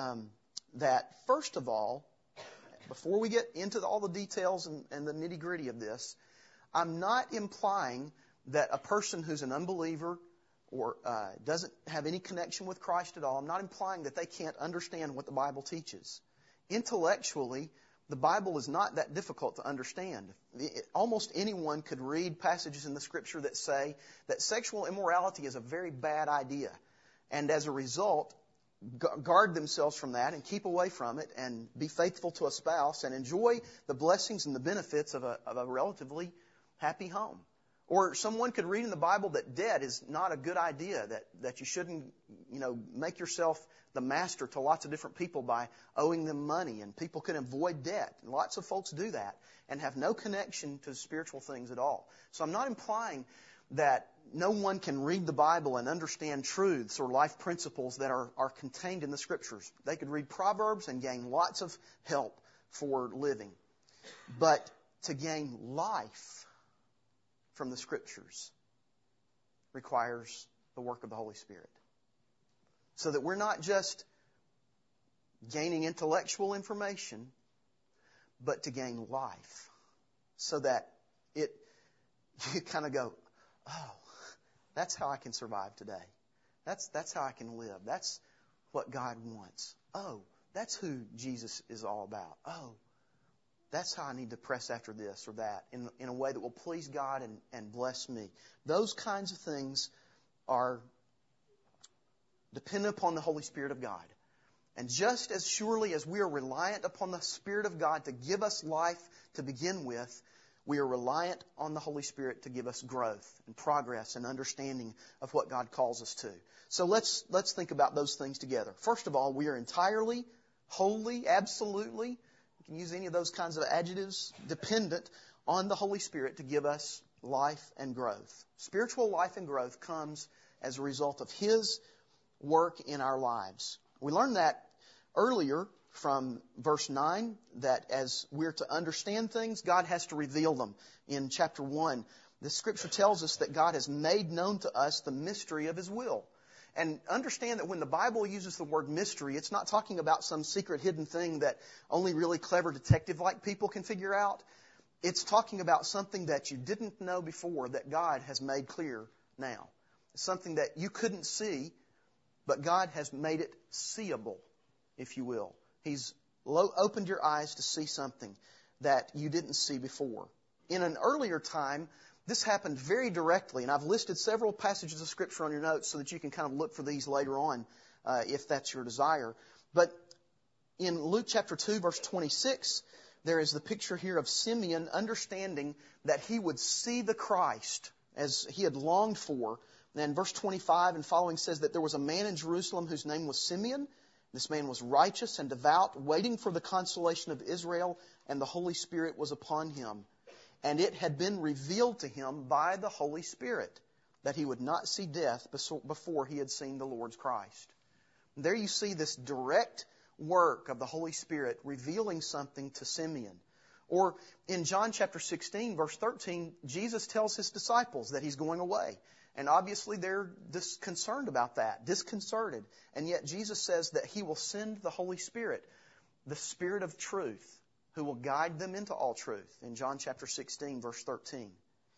that, first of all, before we get into all the details and the nitty-gritty of this, I'm not implying that a person who's an unbeliever or doesn't have any connection with Christ at all, I'm not implying that they can't understand what the Bible teaches. Intellectually, the Bible is not that difficult to understand. Almost anyone could read passages in the Scripture that say that sexual immorality is a very bad idea. And as a result, guard themselves from that and keep away from it and be faithful to a spouse and enjoy the blessings and the benefits of a relatively happy home. Or someone could read in the Bible that debt is not a good idea, that you shouldn't, make yourself the master to lots of different people by owing them money, and people can avoid debt. And lots of folks do that and have no connection to spiritual things at all. So I'm not implying that no one can read the Bible and understand truths or life principles that are contained in the Scriptures. They could read Proverbs and gain lots of help for living. But to gain life from the Scriptures requires the work of the Holy Spirit. So that we're not just gaining intellectual information, but to gain life. So that you kind of go, oh, that's how I can survive today. That's how I can live. That's what God wants. Oh, that's who Jesus is all about. Oh, that's how I need to press after this or that in a way that will please God and bless me. Those kinds of things are dependent upon the Holy Spirit of God. And just as surely as we are reliant upon the Spirit of God to give us life to begin with, we are reliant on the Holy Spirit to give us growth and progress and understanding of what God calls us to. So let's think about those things together. First of all, we are entirely, wholly, absolutely, you can use any of those kinds of adjectives, dependent on the Holy Spirit to give us life and growth. Spiritual life and growth comes as a result of His work in our lives. We learned that earlier from verse 9, that as we're to understand things, God has to reveal them. In chapter 1, the Scripture tells us that God has made known to us the mystery of His will. And understand that when the Bible uses the word mystery, it's not talking about some secret hidden thing that only really clever detective-like people can figure out. It's talking about something that you didn't know before that God has made clear now. Something that you couldn't see, but God has made it seeable, if you will. He's opened your eyes to see something that you didn't see before. In an earlier time, this happened very directly, and I've listed several passages of Scripture on your notes so that you can kind of look for these later on if that's your desire. But in Luke chapter 2, verse 26, there is the picture here of Simeon understanding that he would see the Christ as he had longed for. And verse 25 and following says that there was a man in Jerusalem whose name was Simeon. This man was righteous and devout, waiting for the consolation of Israel, and the Holy Spirit was upon him. And it had been revealed to him by the Holy Spirit that he would not see death before he had seen the Lord's Christ. And there you see this direct work of the Holy Spirit revealing something to Simeon. Or in John chapter 16, verse 13, Jesus tells His disciples that He's going away. And obviously they're concerned about that, disconcerted. And yet Jesus says that He will send the Holy Spirit, the Spirit of truth, who will guide them into all truth, in John chapter 16, verse 13.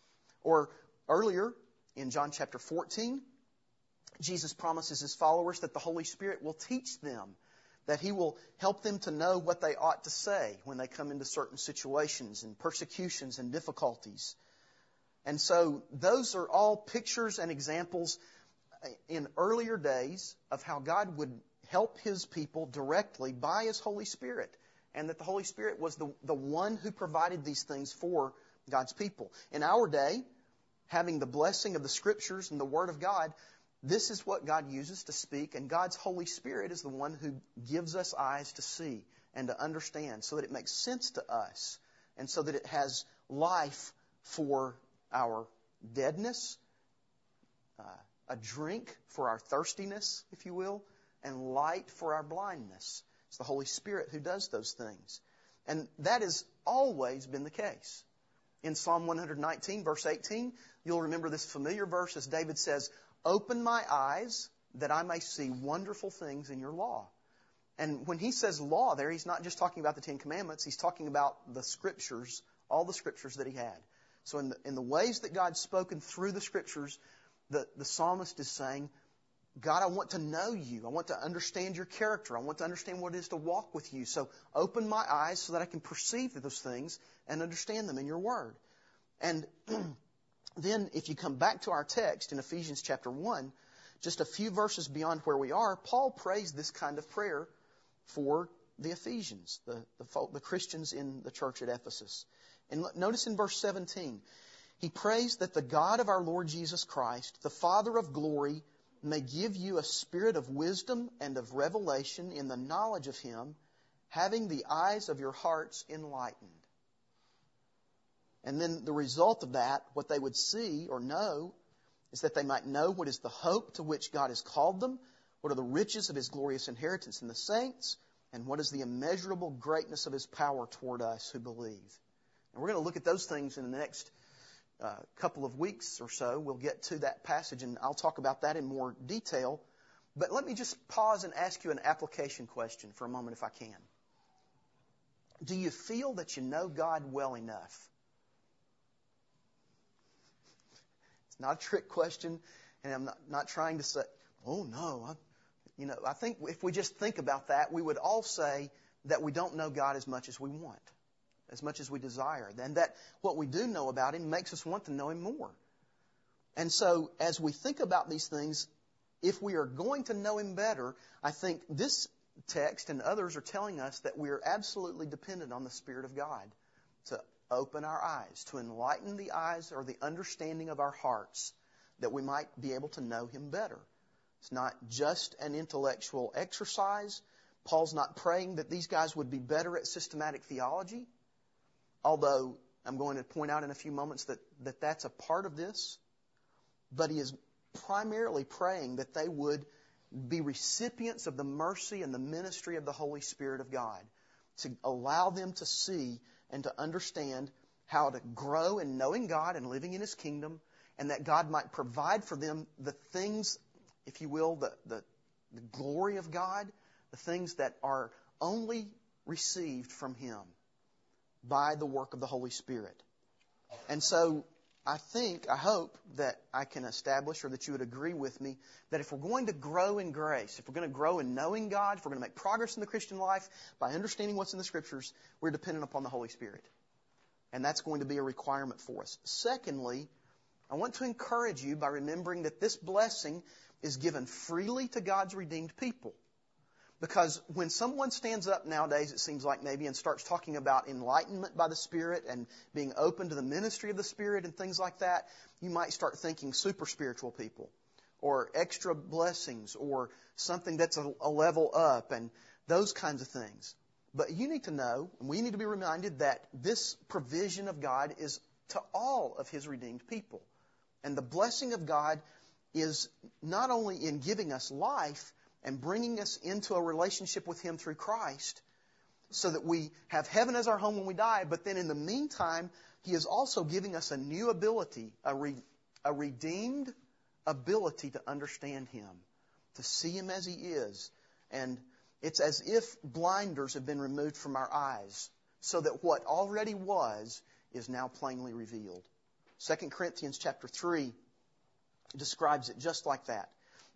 Or earlier, in John chapter 14, Jesus promises His followers that the Holy Spirit will teach them that He will help them to know what they ought to say when they come into certain situations and persecutions and difficulties. And so those are all pictures and examples in earlier days of how God would help His people directly by His Holy Spirit, and that the Holy Spirit was the one who provided these things for God's people. In our day, having the blessing of the Scriptures and the Word of God, this is what God uses to speak, and God's Holy Spirit is the one who gives us eyes to see and to understand so that it makes sense to us and so that it has life for our deadness, a drink for our thirstiness, if you will, and light for our blindness. It's the Holy Spirit who does those things. And that has always been the case. In Psalm 119, verse 18, you'll remember this familiar verse as David says, "Open my eyes that I may see wonderful things in your law." And when he says law there, he's not just talking about the Ten Commandments, he's talking about the Scriptures, all the Scriptures that he had. So in the ways that God's spoken through the Scriptures, the psalmist is saying, God, I want to know you. I want to understand your character. I want to understand what it is to walk with you. So open my eyes so that I can perceive those things and understand them in your word. And then if you come back to our text in Ephesians chapter 1, just a few verses beyond where we are, Paul prays this kind of prayer for the Ephesians, the Christians in the church at Ephesus. And notice in verse 17, he prays that the God of our Lord Jesus Christ, the Father of glory, may give you a spirit of wisdom and of revelation in the knowledge of Him, having the eyes of your hearts enlightened. And then the result of that, what they would see or know, is that they might know what is the hope to which God has called them, what are the riches of His glorious inheritance in the saints, and what is the immeasurable greatness of His power toward us who believe. And we're going to look at those things in the next couple of weeks or so. We'll get to that passage, and I'll talk about that in more detail. But let me just pause and ask you an application question for a moment, if I can. Do you feel that you know God well enough? It's not a trick question, and I'm not trying to say, oh no. I think if we just think about that, we would all say that we don't know God as much as we want, as much as we desire. And that what we do know about Him makes us want to know Him more. And so as we think about these things, if we are going to know Him better, I think this text and others are telling us that we are absolutely dependent on the Spirit of God to open our eyes, to enlighten the eyes or the understanding of our hearts, that we might be able to know Him better. It's not just an intellectual exercise. Paul's not praying that these guys would be better at systematic theology, although I'm going to point out in a few moments that that's a part of this. But he is primarily praying that they would be recipients of the mercy and the ministry of the Holy Spirit of God, to allow them to see and to understand how to grow in knowing God and living in His kingdom, and that God might provide for them the things, if you will, the glory of God, the things that are only received from Him by the work of the Holy Spirit. And so I hope that I can establish, or that you would agree with me, that if we're going to grow in grace, if we're going to grow in knowing God, if we're going to make progress in the Christian life by understanding what's in the Scriptures, we're dependent upon the Holy Spirit. And that's going to be a requirement for us. Secondly, I want to encourage you by remembering that this blessing is given freely to God's redeemed people. Because when someone stands up nowadays, it seems like maybe, and starts talking about enlightenment by the Spirit and being open to the ministry of the Spirit and things like that, you might start thinking super spiritual people, or extra blessings, or something that's a level up, and those kinds of things. But you need to know, and we need to be reminded, that this provision of God is to all of His redeemed people. And the blessing of God is not only in giving us life and bringing us into a relationship with Him through Christ, so that we have heaven as our home when we die, but then in the meantime, He is also giving us a new ability, a redeemed ability to understand Him, to see Him as He is. And it's as if blinders have been removed from our eyes, so that what already was is now plainly revealed. 2 Corinthians chapter 3 describes it just like that.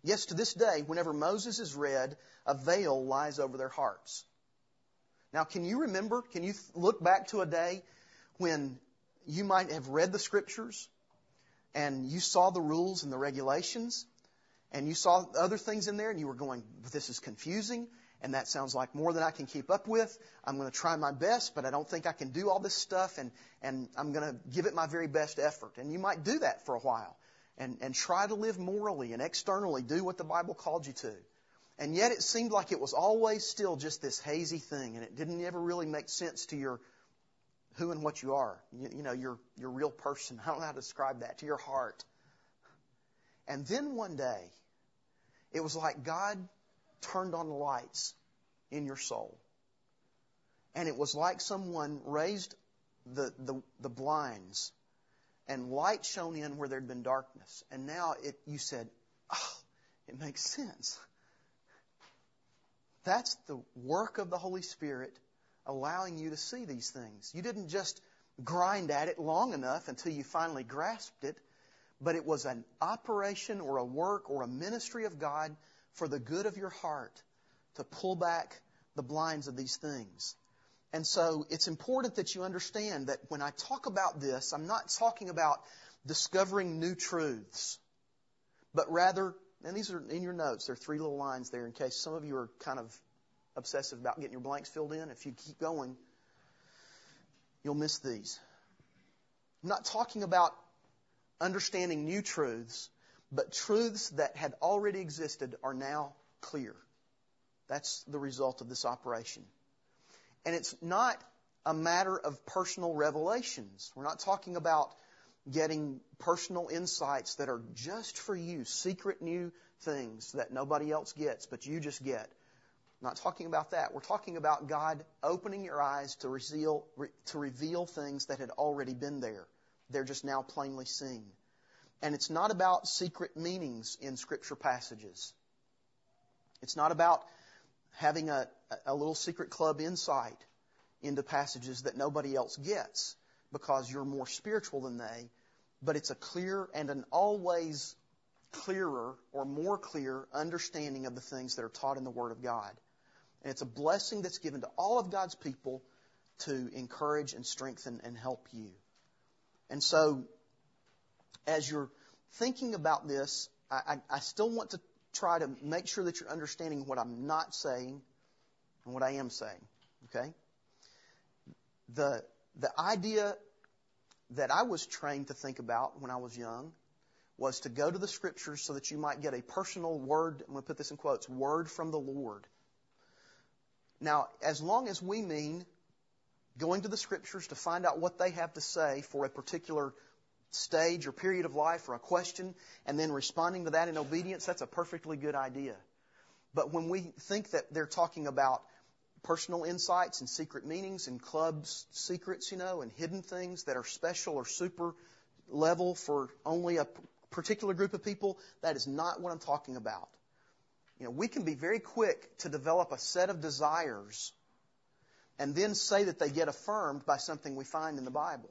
Yes, to this day, whenever Moses is read, a veil lies over their hearts. Now, can you look back to a day when you might have read the Scriptures and you saw the rules and the regulations and you saw other things in there and you were going, this is confusing and that sounds like more than I can keep up with. I'm going to try my best, but I don't think I can do all this stuff and I'm going to give it my very best effort. And you might do that for a while and try to live morally and externally do what the Bible called you to. And yet it seemed like it was always still just this hazy thing and it didn't ever really make sense to your who and what you are. Your real person. I don't know how to describe that. To your heart. And then one day, it was like God turned on the lights in your soul. And it was like someone raised the blinds and light shone in where there'd been darkness. And now you said, oh, it makes sense. That's the work of the Holy Spirit allowing you to see these things. You didn't just grind at it long enough until you finally grasped it, but it was an operation or a work or a ministry of God for the good of your heart to pull back the blinds of these things. And so it's important that you understand that when I talk about this, I'm not talking about discovering new truths, but rather, and these are in your notes, there are 3 little lines there in case some of you are kind of obsessive about getting your blanks filled in. If you keep going, you'll miss these. I'm not talking about understanding new truths, but truths that had already existed are now clear. That's the result of this operation. And it's not a matter of personal revelations. We're not talking about getting personal insights that are just for you, secret new things that nobody else gets, but you just get. I'm not talking about that. We're talking about God opening your eyes to reveal things that had already been there. They're just now plainly seen. And it's not about secret meanings in Scripture passages. It's not about having a little secret club insight into passages that nobody else gets because you're more spiritual than they. But it's a clear and an always clearer or more clear understanding of the things that are taught in the Word of God. And it's a blessing that's given to all of God's people to encourage and strengthen and help you. And so, as you're thinking about this, I still want to try to make sure that you're understanding what I'm not saying and what I am saying. Okay? The idea that I was trained to think about when I was young was to go to the Scriptures so that you might get a personal word, I'm going to put this in quotes, word from the Lord. Now, as long as we mean going to the Scriptures to find out what they have to say for a particular stage or period of life or a question, and then responding to that in obedience, that's a perfectly good idea. But when we think that they're talking about personal insights and secret meanings and clubs secrets, and hidden things that are special or super level for only a particular group of people, that is not what I'm talking about. We can be very quick to develop a set of desires and then say that they get affirmed by something we find in the Bible.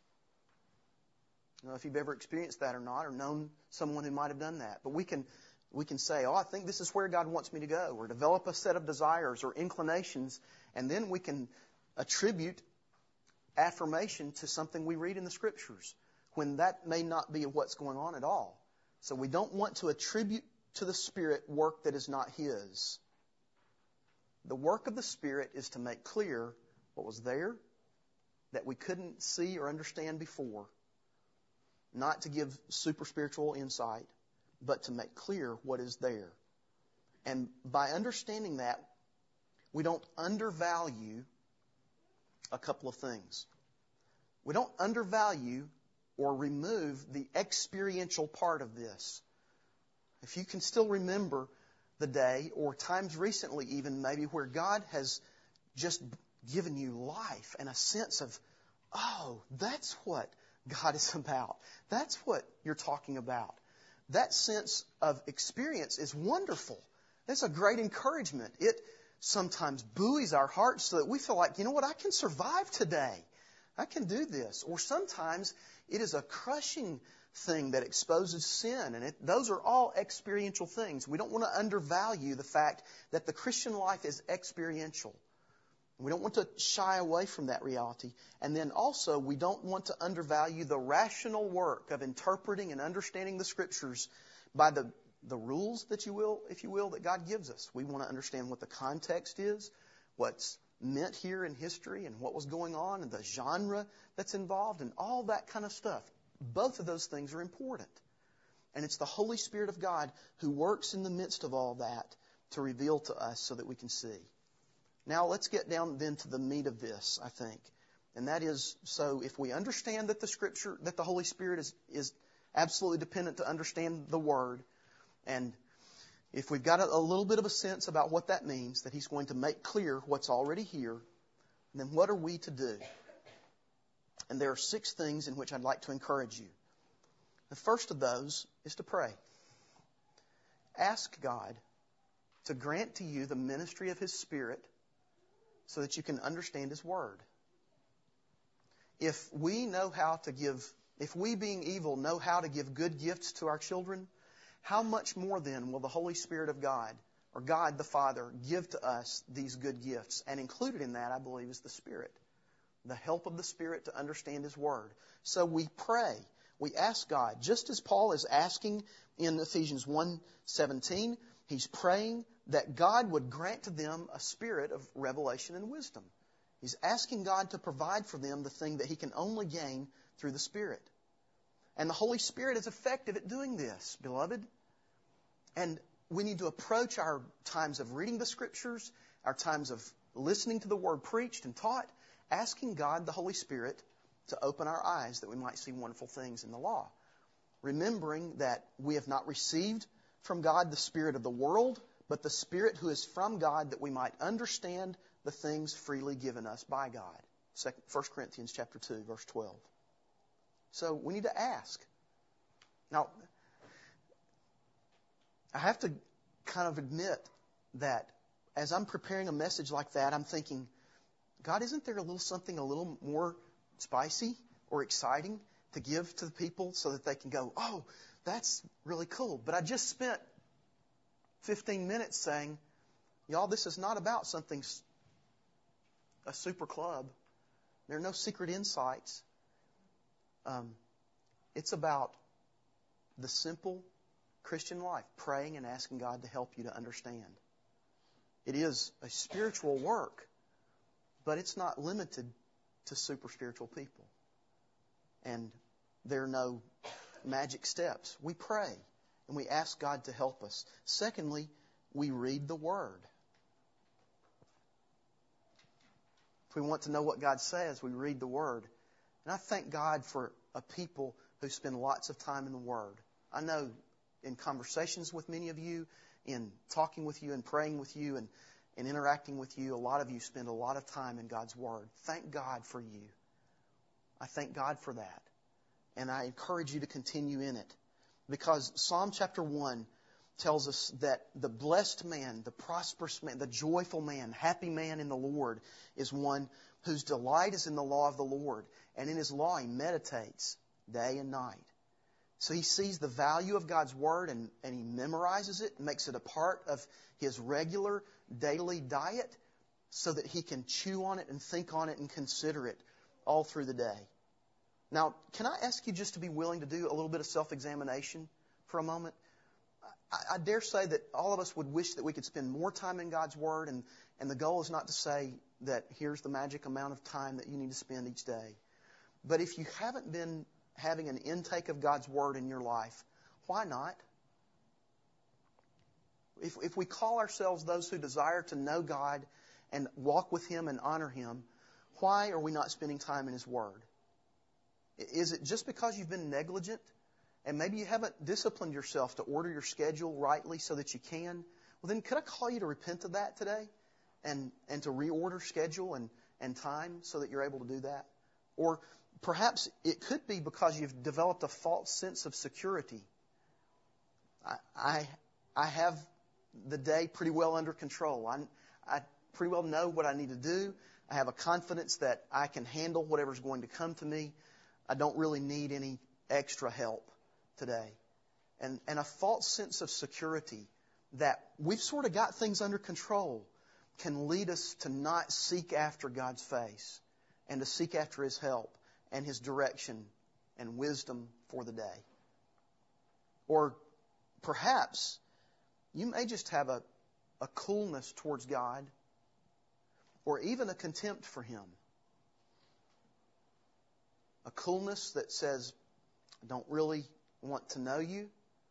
I don't know if you've ever experienced that or not, or known someone who might have done that. But we can say, I think this is where God wants me to go, or develop a set of desires or inclinations, and then we can attribute affirmation to something we read in the Scriptures, when that may not be what's going on at all. So we don't want to attribute to the Spirit work that is not His. The work of the Spirit is to make clear what was there that we couldn't see or understand before. Not to give super spiritual insight, but to make clear what is there. And by understanding that, we don't undervalue a couple of things. We don't undervalue or remove the experiential part of this. If you can still remember the day, or times recently even maybe, where God has just given you life and a sense of, oh, that's what God is about. That's what you're talking about. That sense of experience is wonderful. It's a great encouragement. It sometimes buoys our hearts so that we feel like, I can survive today. I can do this. Or sometimes it is a crushing thing that exposes sin. And those are all experiential things. We don't want to undervalue the fact that the Christian life is experiential. We don't want to shy away from that reality. And then also, we don't want to undervalue the rational work of interpreting and understanding the Scriptures by the rules that if you will, that God gives us. We want to understand what the context is, what's meant here in history, and what was going on, and the genre that's involved, and all that kind of stuff. Both of those things are important. And it's the Holy Spirit of God who works in the midst of all that to reveal to us so that we can see. Now let's get down then to the meat of this, I think. And that is, so if we understand that the Scripture, that the Holy Spirit is absolutely dependent to understand the Word, and if we've got a little bit of a sense about what that means, that He's going to make clear what's already here, then what are we to do? And there are 6 things in which I'd like to encourage you. The first of those is to pray. Ask God to grant to you the ministry of His Spirit so that you can understand His Word. If we being evil know how to give good gifts to our children, how much more then will the Holy Spirit of God, or God the Father, give to us these good gifts? And included in that, I believe, is the Spirit. The help of the Spirit to understand His Word. So we pray. We ask God, just as Paul is asking in Ephesians 1:17, he's praying that God would grant to them a spirit of revelation and wisdom. He's asking God to provide for them the thing that He can only gain through the Spirit. And the Holy Spirit is effective at doing this, beloved. And we need to approach our times of reading the Scriptures, our times of listening to the Word preached and taught, asking God, the Holy Spirit, to open our eyes that we might see wonderful things in the law. Remembering that we have not received from God the spirit of the world, but the Spirit who is from God, that we might understand the things freely given us by God. 1 Corinthians chapter 2, verse 12. So we need to ask. Now, I have to kind of admit that as I'm preparing a message like that, I'm thinking, God, isn't there something a little more spicy or exciting to give to the people so that they can go, oh, that's really cool. But I just spent 15 minutes saying, y'all, this is not about a super club. There are no secret insights. It's about the simple Christian life, praying and asking God to help you to understand. It is a spiritual work, but it's not limited to super spiritual people. And there are no magic steps. We pray and we ask God to help us. Secondly, we read the Word. If we want to know what God says, we read the Word. And I thank God for a people who spend lots of time in the Word. I know in conversations with many of you, in talking with you and praying with you and interacting with you, a lot of you spend a lot of time in God's Word. Thank God for you. I thank God for that. And I encourage you to continue in it. Because Psalm chapter 1 tells us that the blessed man, the prosperous man, the joyful man, happy man in the Lord is one whose delight is in the law of the Lord. And in His law he meditates day and night. So he sees the value of God's Word and he memorizes it, makes it a part of his regular daily diet so that he can chew on it and think on it and consider it all through the day. Now, can I ask you just to be willing to do a little bit of self-examination for a moment? I dare say that all of us would wish that we could spend more time in God's Word, and the goal is not to say that here's the magic amount of time that you need to spend each day. But if you haven't been having an intake of God's Word in your life, why not? If we call ourselves those who desire to know God and walk with Him and honor Him, why are we not spending time in His Word? Is it just because you've been negligent and maybe you haven't disciplined yourself to order your schedule rightly so that you can? Well, then could I call you to repent of that today and to reorder schedule and time so that you're able to do that? Or perhaps it could be because you've developed a false sense of security. I have the day pretty well under control. I pretty well know what I need to do. I have a confidence that I can handle whatever's going to come to me. I don't really need any extra help. today. And a false sense of security that we've sort of got things under control can lead us to not seek after God's face and to seek after His help and His direction and wisdom for the day. Or perhaps you may just have a coolness towards God or even a contempt for Him. A coolness that says, I don't really want to know you,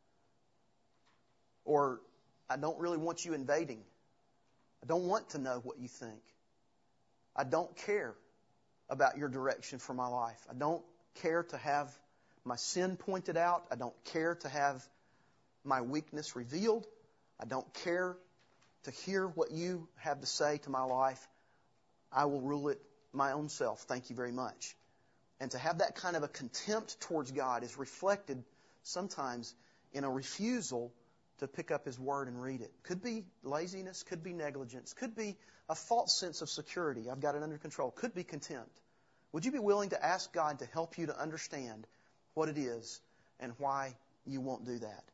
or I don't really want you invading. I don't want to know what you think. I don't care about your direction for my life. I don't care to have my sin pointed out. I don't care to have my weakness revealed. I don't care to hear what you have to say to my life. I will rule it my own self. Thank you very much. And to have that kind of a contempt towards God is reflected sometimes in a refusal to pick up His Word and read it. Could be laziness, could be negligence, could be a false sense of security. I've got it under control. Could be contempt. Would you be willing to ask God to help you to understand what it is and why you won't do that?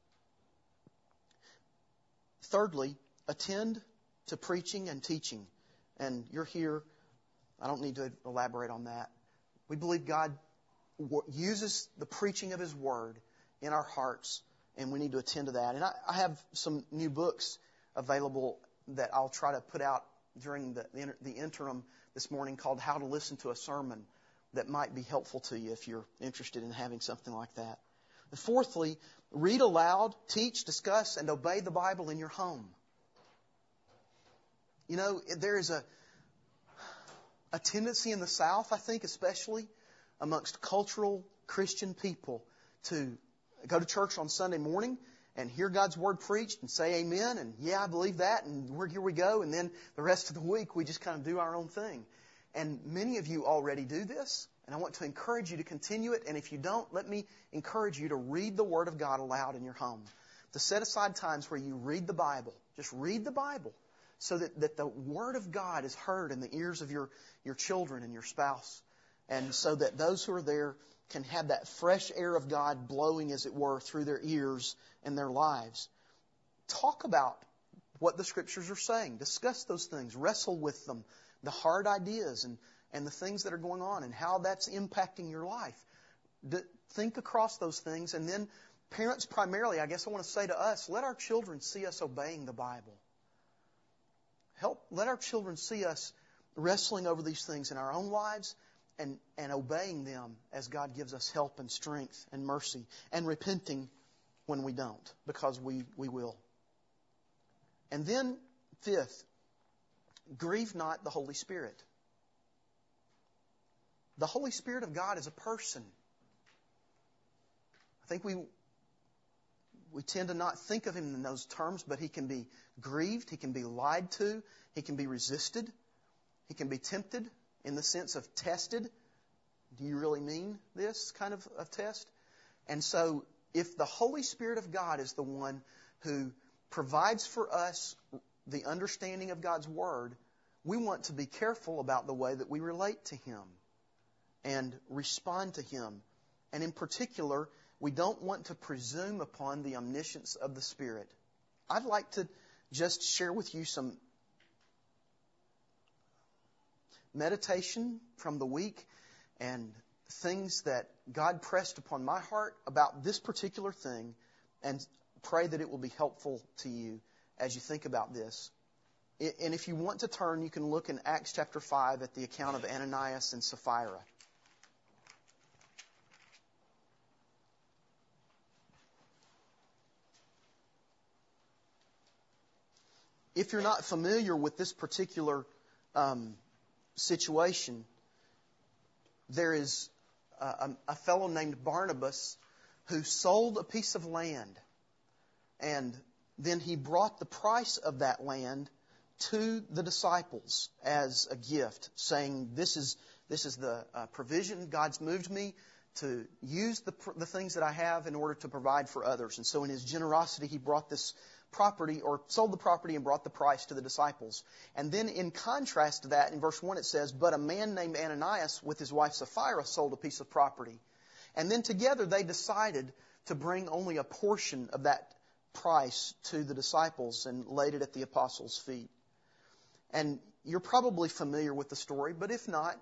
Thirdly, attend to preaching and teaching. And you're here. I don't need to elaborate on that. We believe God uses the preaching of His Word in our hearts, and we need to attend to that. And I have some new books available that I'll try to put out during the interim this morning called How to Listen to a Sermon that might be helpful to you if you're interested in having something like that. And fourthly, read aloud, teach, discuss, and obey the Bible in your home. You know, there is a tendency in the South, I think, especially amongst cultural Christian people, to go to church on Sunday morning and hear God's Word preached and say amen and yeah, I believe that and here we go. And then the rest of the week we just kind of do our own thing. And many of you already do this, and I want to encourage you to continue it. And if you don't, let me encourage you to read the Word of God aloud in your home. To set aside times where you read the Bible. Just read the Bible so that the Word of God is heard in the ears of your children and your spouse. And so that those who are there can have that fresh air of God blowing, as it were, through their ears and their lives. Talk about what the Scriptures are saying. Discuss those things. Wrestle with them. The hard ideas and the things that are going on and how that's impacting your life. Think across those things. And then parents primarily, I guess I want to say to us, let our children see us obeying the Bible. Let our children see us wrestling over these things in our own lives and obeying them as God gives us help and strength and mercy, and repenting when we don't, because we will. And then, fifth, grieve not the Holy Spirit. The Holy Spirit of God is a person. I think we tend to not think of Him in those terms, but He can be grieved, He can be lied to, He can be resisted, He can be tempted in the sense of tested. Do you really mean this kind of test? And so, if the Holy Spirit of God is the one who provides for us the understanding of God's Word, we want to be careful about the way that we relate to Him and respond to Him. And in particular, we don't want to presume upon the omniscience of the Spirit. I'd like to just share with you some meditation from the week and things that God pressed upon my heart about this particular thing, and pray that it will be helpful to you as you think about this. And if you want to turn, you can look in Acts chapter 5 at the account of Ananias and Sapphira. If you're not familiar with this particular situation, there is a fellow named Barnabas who sold a piece of land, and then he brought the price of that land to the disciples as a gift, saying, "This is the provision God's moved me to use the things that I have in order to provide for others." And so in his generosity, he brought this property, or sold the property and brought the price to the disciples. And then in contrast to that, in verse 1 it says, "But a man named Ananias with his wife Sapphira sold a piece of property." And then together they decided to bring only a portion of that price to the disciples and laid it at the apostles' feet. And you're probably familiar with the story, but if not,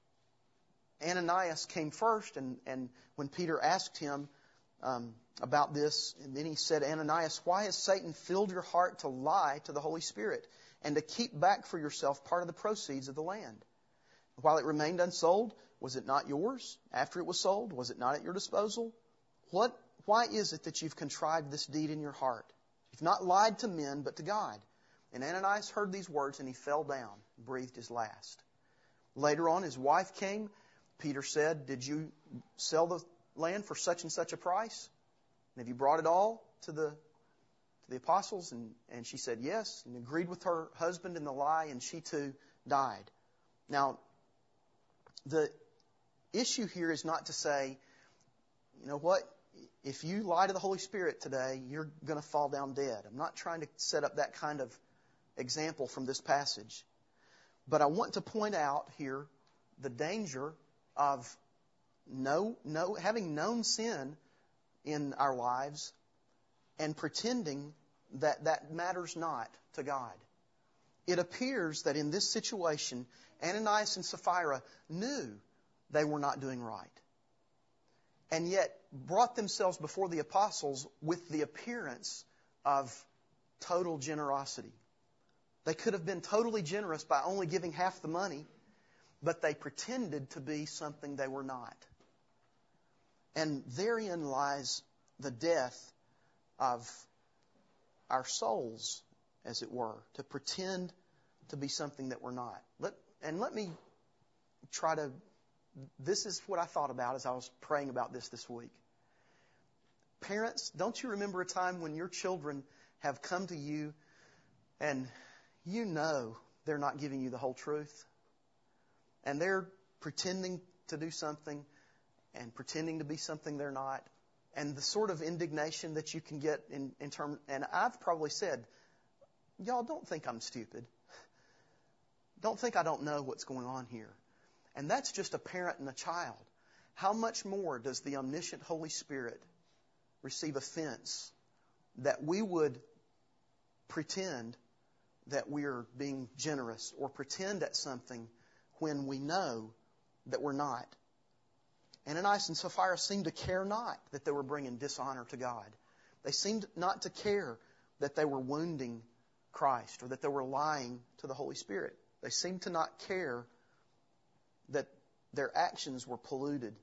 Ananias came first, and when Peter asked him about this, and then he said, Ananias, why has Satan filled your heart to lie to the Holy Spirit and to keep back for yourself part of the proceeds of the land? While it remained unsold, was it not yours? After it was sold, was it not at your disposal? Why is it that you've contrived this deed in your heart? You've not lied to men, but to God. And Ananias heard these words, and he fell down, breathed his last. Later on, his wife came. Peter said, did you sell the land for such and such a price? And have you brought it all to the apostles? And she said yes, and agreed with her husband in the lie, and she too died. Now, the issue here is not to say, you know what, if you lie to the Holy Spirit today, you're going to fall down dead. I'm not trying to set up that kind of example from this passage. But I want to point out here the danger of having known sin in our lives and pretending that matters not to God. It appears that in this situation, Ananias and Sapphira knew they were not doing right, and yet brought themselves before the apostles with the appearance of total generosity. They could have been totally generous by only giving half the money, but they pretended to be something they were not. And therein lies the death of our souls, as it were, to pretend to be something that we're not. Let me try to... This is what I thought about as I was praying about this week. Parents, don't you remember a time when your children have come to you and you know they're not giving you the whole truth? And they're pretending to do something and pretending to be something they're not. And the sort of indignation that you can get in terms... And I've probably said, y'all don't think I'm stupid. Don't think I don't know what's going on here. And that's just a parent and a child. How much more does the omniscient Holy Spirit receive offense that we would pretend that we're being generous or pretend at something when we know that we're not? Ananias and Sapphira seemed to care not that they were bringing dishonor to God. They seemed not to care that they were wounding Christ or that they were lying to the Holy Spirit. They seemed to not care that their actions were polluted.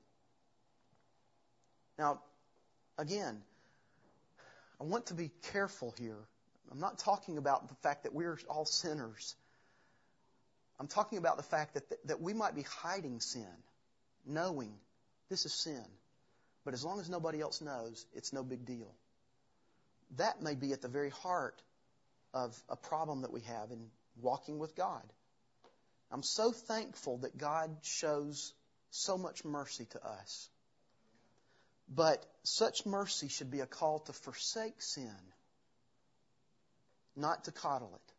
Now, again, I want to be careful here. I'm not talking about the fact that we're all sinners. I'm talking about the fact that we might be hiding sin, knowing this is sin. But as long as nobody else knows, it's no big deal. That may be at the very heart of a problem that we have in walking with God. I'm so thankful that God shows so much mercy to us. But such mercy should be a call to forsake sin, not to coddle it.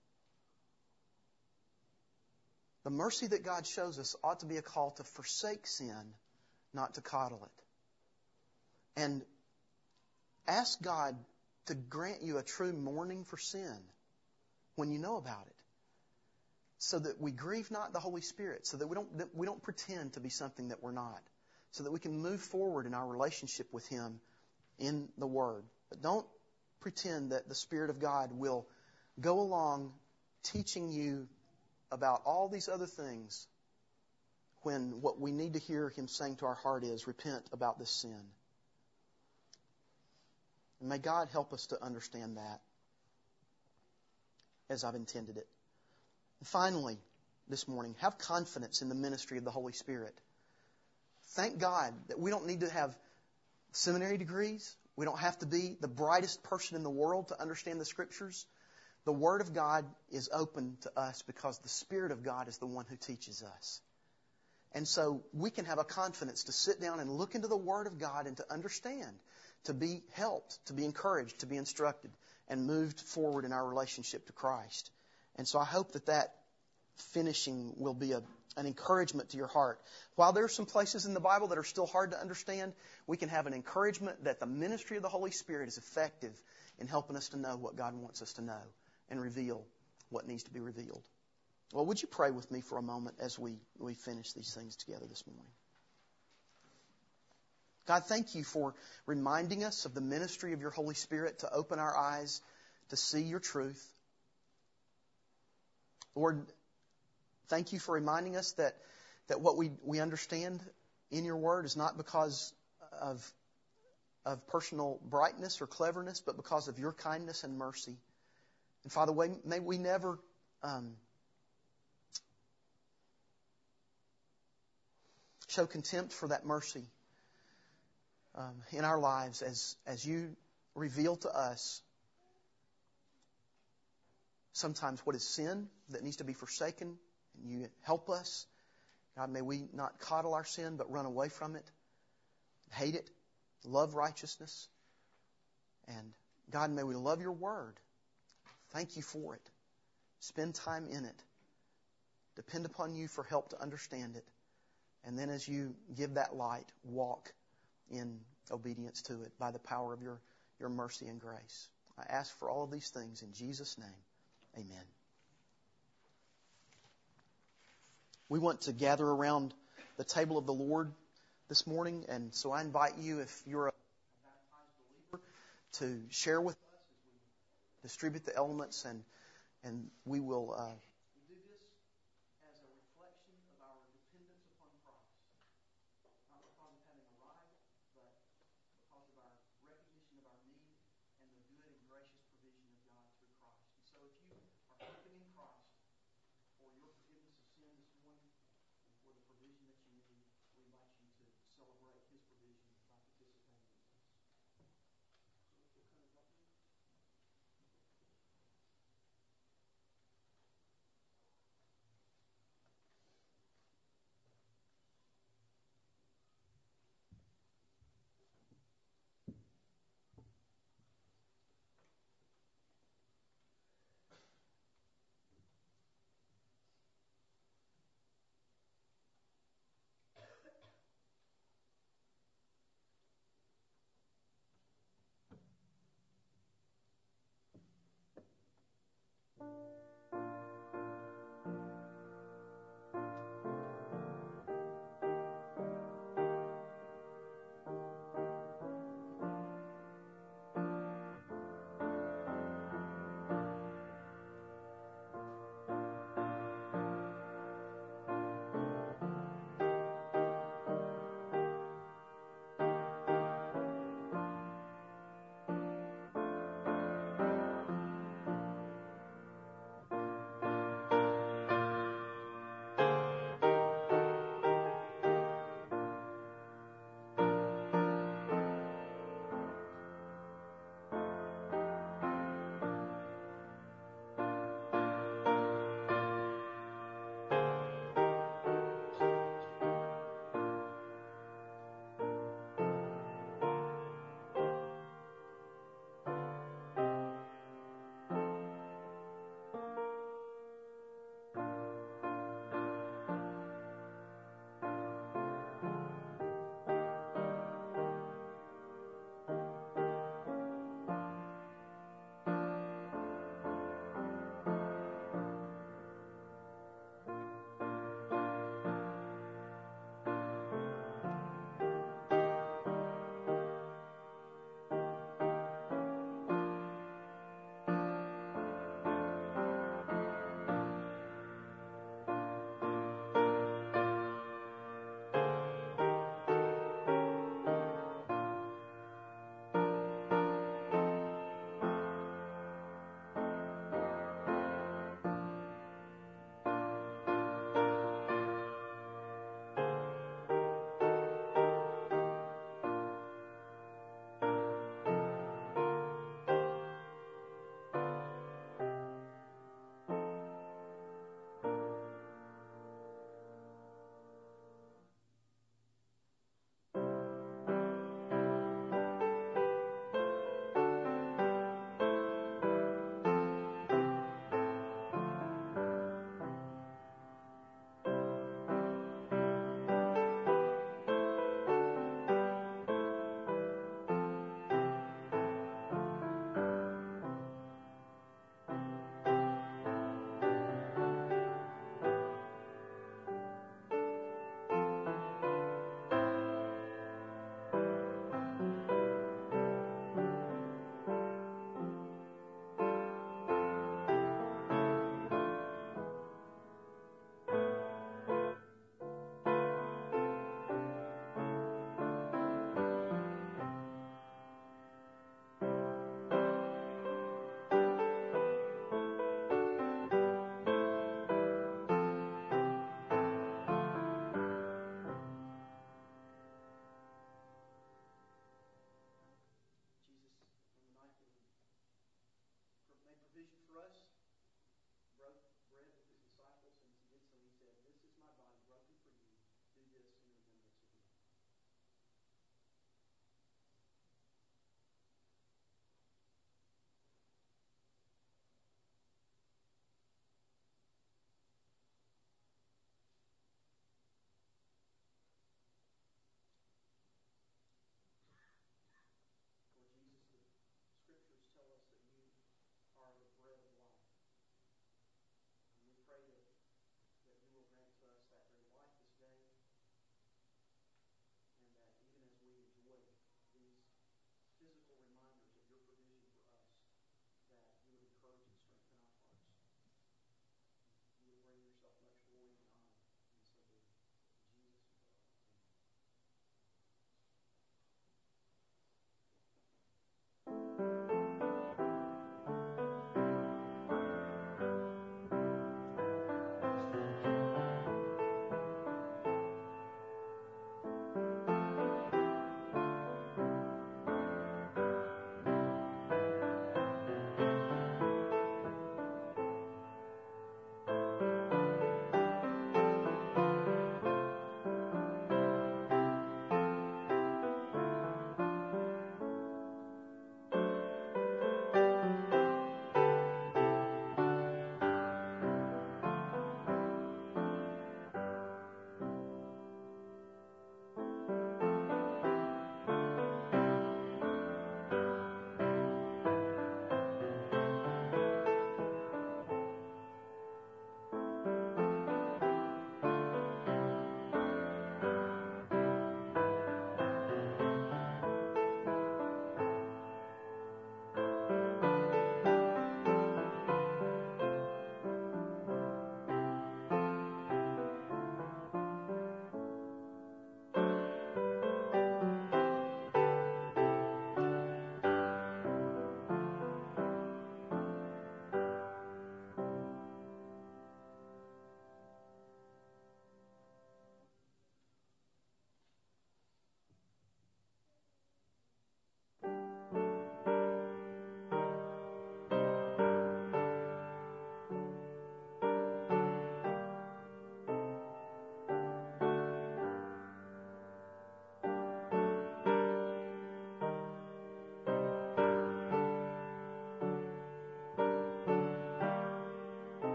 The mercy that God shows us ought to be a call to forsake sin, not to coddle it. And ask God to grant you a true mourning for sin when you know about it, so that we grieve not the Holy Spirit, so that we don't pretend to be something that we're not, so that we can move forward in our relationship with Him in the Word. But don't pretend that the Spirit of God will go along teaching you about all these other things when what we need to hear Him saying to our heart is, repent about this sin. And may God help us to understand that as I've intended it. And finally, this morning, have confidence in the ministry of the Holy Spirit. Thank God that we don't need to have seminary degrees. We don't have to be the brightest person in the world to understand the Scriptures. The Word of God is open to us because the Spirit of God is the one who teaches us. And so we can have a confidence to sit down and look into the Word of God and to understand, to be helped, to be encouraged, to be instructed, and moved forward in our relationship to Christ. And so I hope that finishing will be an encouragement to your heart. While there are some places in the Bible that are still hard to understand, we can have an encouragement that the ministry of the Holy Spirit is effective in helping us to know what God wants us to know and reveal what needs to be revealed. Well, would you pray with me for a moment as we finish these things together this morning? God, thank you for reminding us of the ministry of your Holy Spirit to open our eyes to see your truth. Lord, thank you for reminding us that what we understand in your word is not because of personal brightness or cleverness, but because of your kindness and mercy. And Father, may we never show contempt for that mercy in our lives as you reveal to us sometimes what is sin that needs to be forsaken, and you help us. God, may we not coddle our sin, but run away from it, hate it, love righteousness. And God, may we love your word. Thank you for it. Spend time in it. Depend upon you for help to understand it. And then as you give that light, walk in obedience to it by the power of your mercy and grace. I ask for all of these things in Jesus' name. Amen. We want to gather around the table of the Lord this morning, and so I invite you, if you're a baptized believer, to share with us as we distribute the elements, and we will do this as a reflection of our dependence upon Christ. Not because of having arrived, but because of our recognition of our need and the good and gracious provision of God through Christ. And so if you are hoping in Christ for your forgiveness of sin this morning and for the provision that you need, we invite you to celebrate His provision by participating in this. So if you'll come and help me.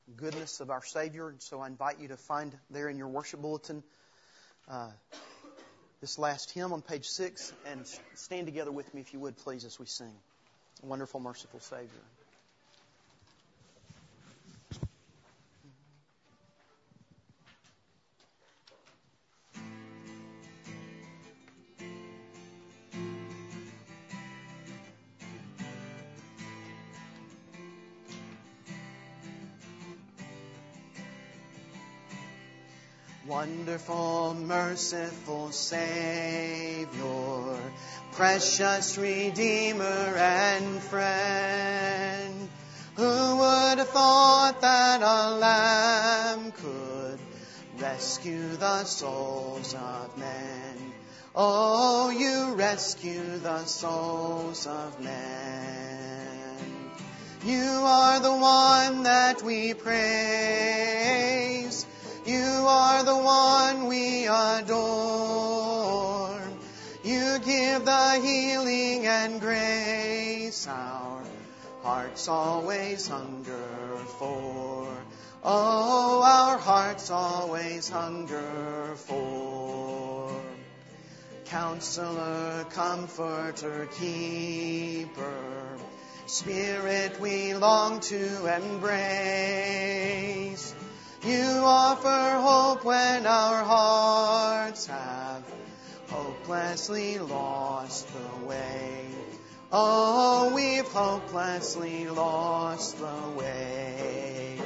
goodness of our Savior. And so I invite you to find there in your worship bulletin this last hymn on page 6, and stand together with me if you would, please, as we sing. Wonderful, merciful Savior. Wonderful, merciful Savior, precious Redeemer and friend, who would have thought that a lamb could rescue the souls of men? Oh, you rescue the souls of men. You are the one that we praise. You are the one we adore. You give the healing and grace our hearts always hunger for. Oh, our hearts always hunger for. Counselor, Comforter, Keeper, Spirit we long to embrace. You offer hope when our hearts have hopelessly lost the way. Oh, we've hopelessly lost the way.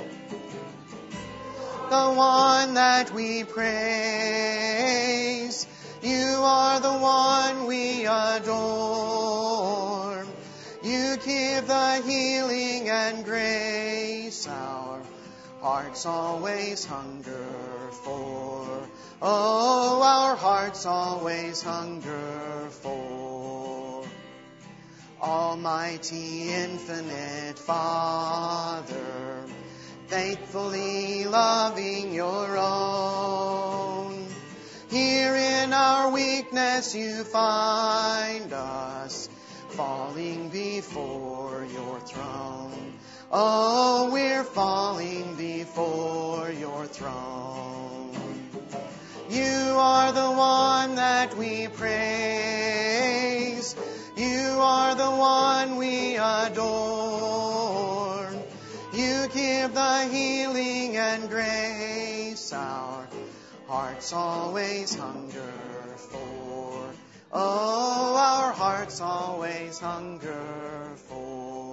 The one that we praise, you are the one we adore. You give the healing and grace our hearts always hunger for. Oh, our hearts always hunger for. Almighty, infinite Father, faithfully loving your own, here in our weakness you find us, falling before your throne. Oh, we're falling before your throne. You are the one that we praise. You are the one we adore. You give the healing and grace our hearts always hunger for. Oh, our hearts always hunger for.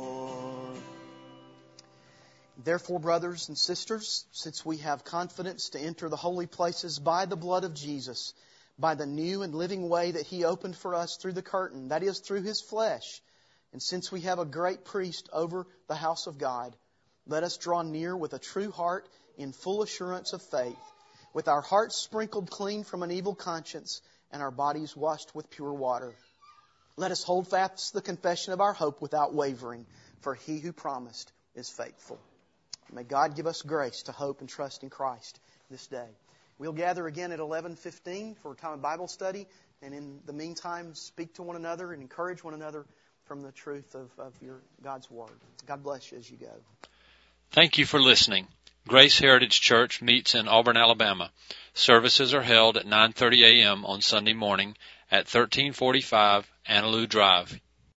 Therefore, brothers and sisters, since we have confidence to enter the holy places by the blood of Jesus, by the new and living way that He opened for us through the curtain, that is, through His flesh, and since we have a great priest over the house of God, let us draw near with a true heart in full assurance of faith, with our hearts sprinkled clean from an evil conscience and our bodies washed with pure water. Let us hold fast the confession of our hope without wavering, for He who promised is faithful. May God give us grace to hope and trust in Christ this day. We'll gather again at 11:15 for a time of Bible study, and in the meantime, speak to one another and encourage one another from the truth of your God's Word. God bless you as you go. Thank you for listening. Grace Heritage Church meets in Auburn, Alabama. Services are held at 9:30 a.m. on Sunday morning at 1345 Annaloo Drive,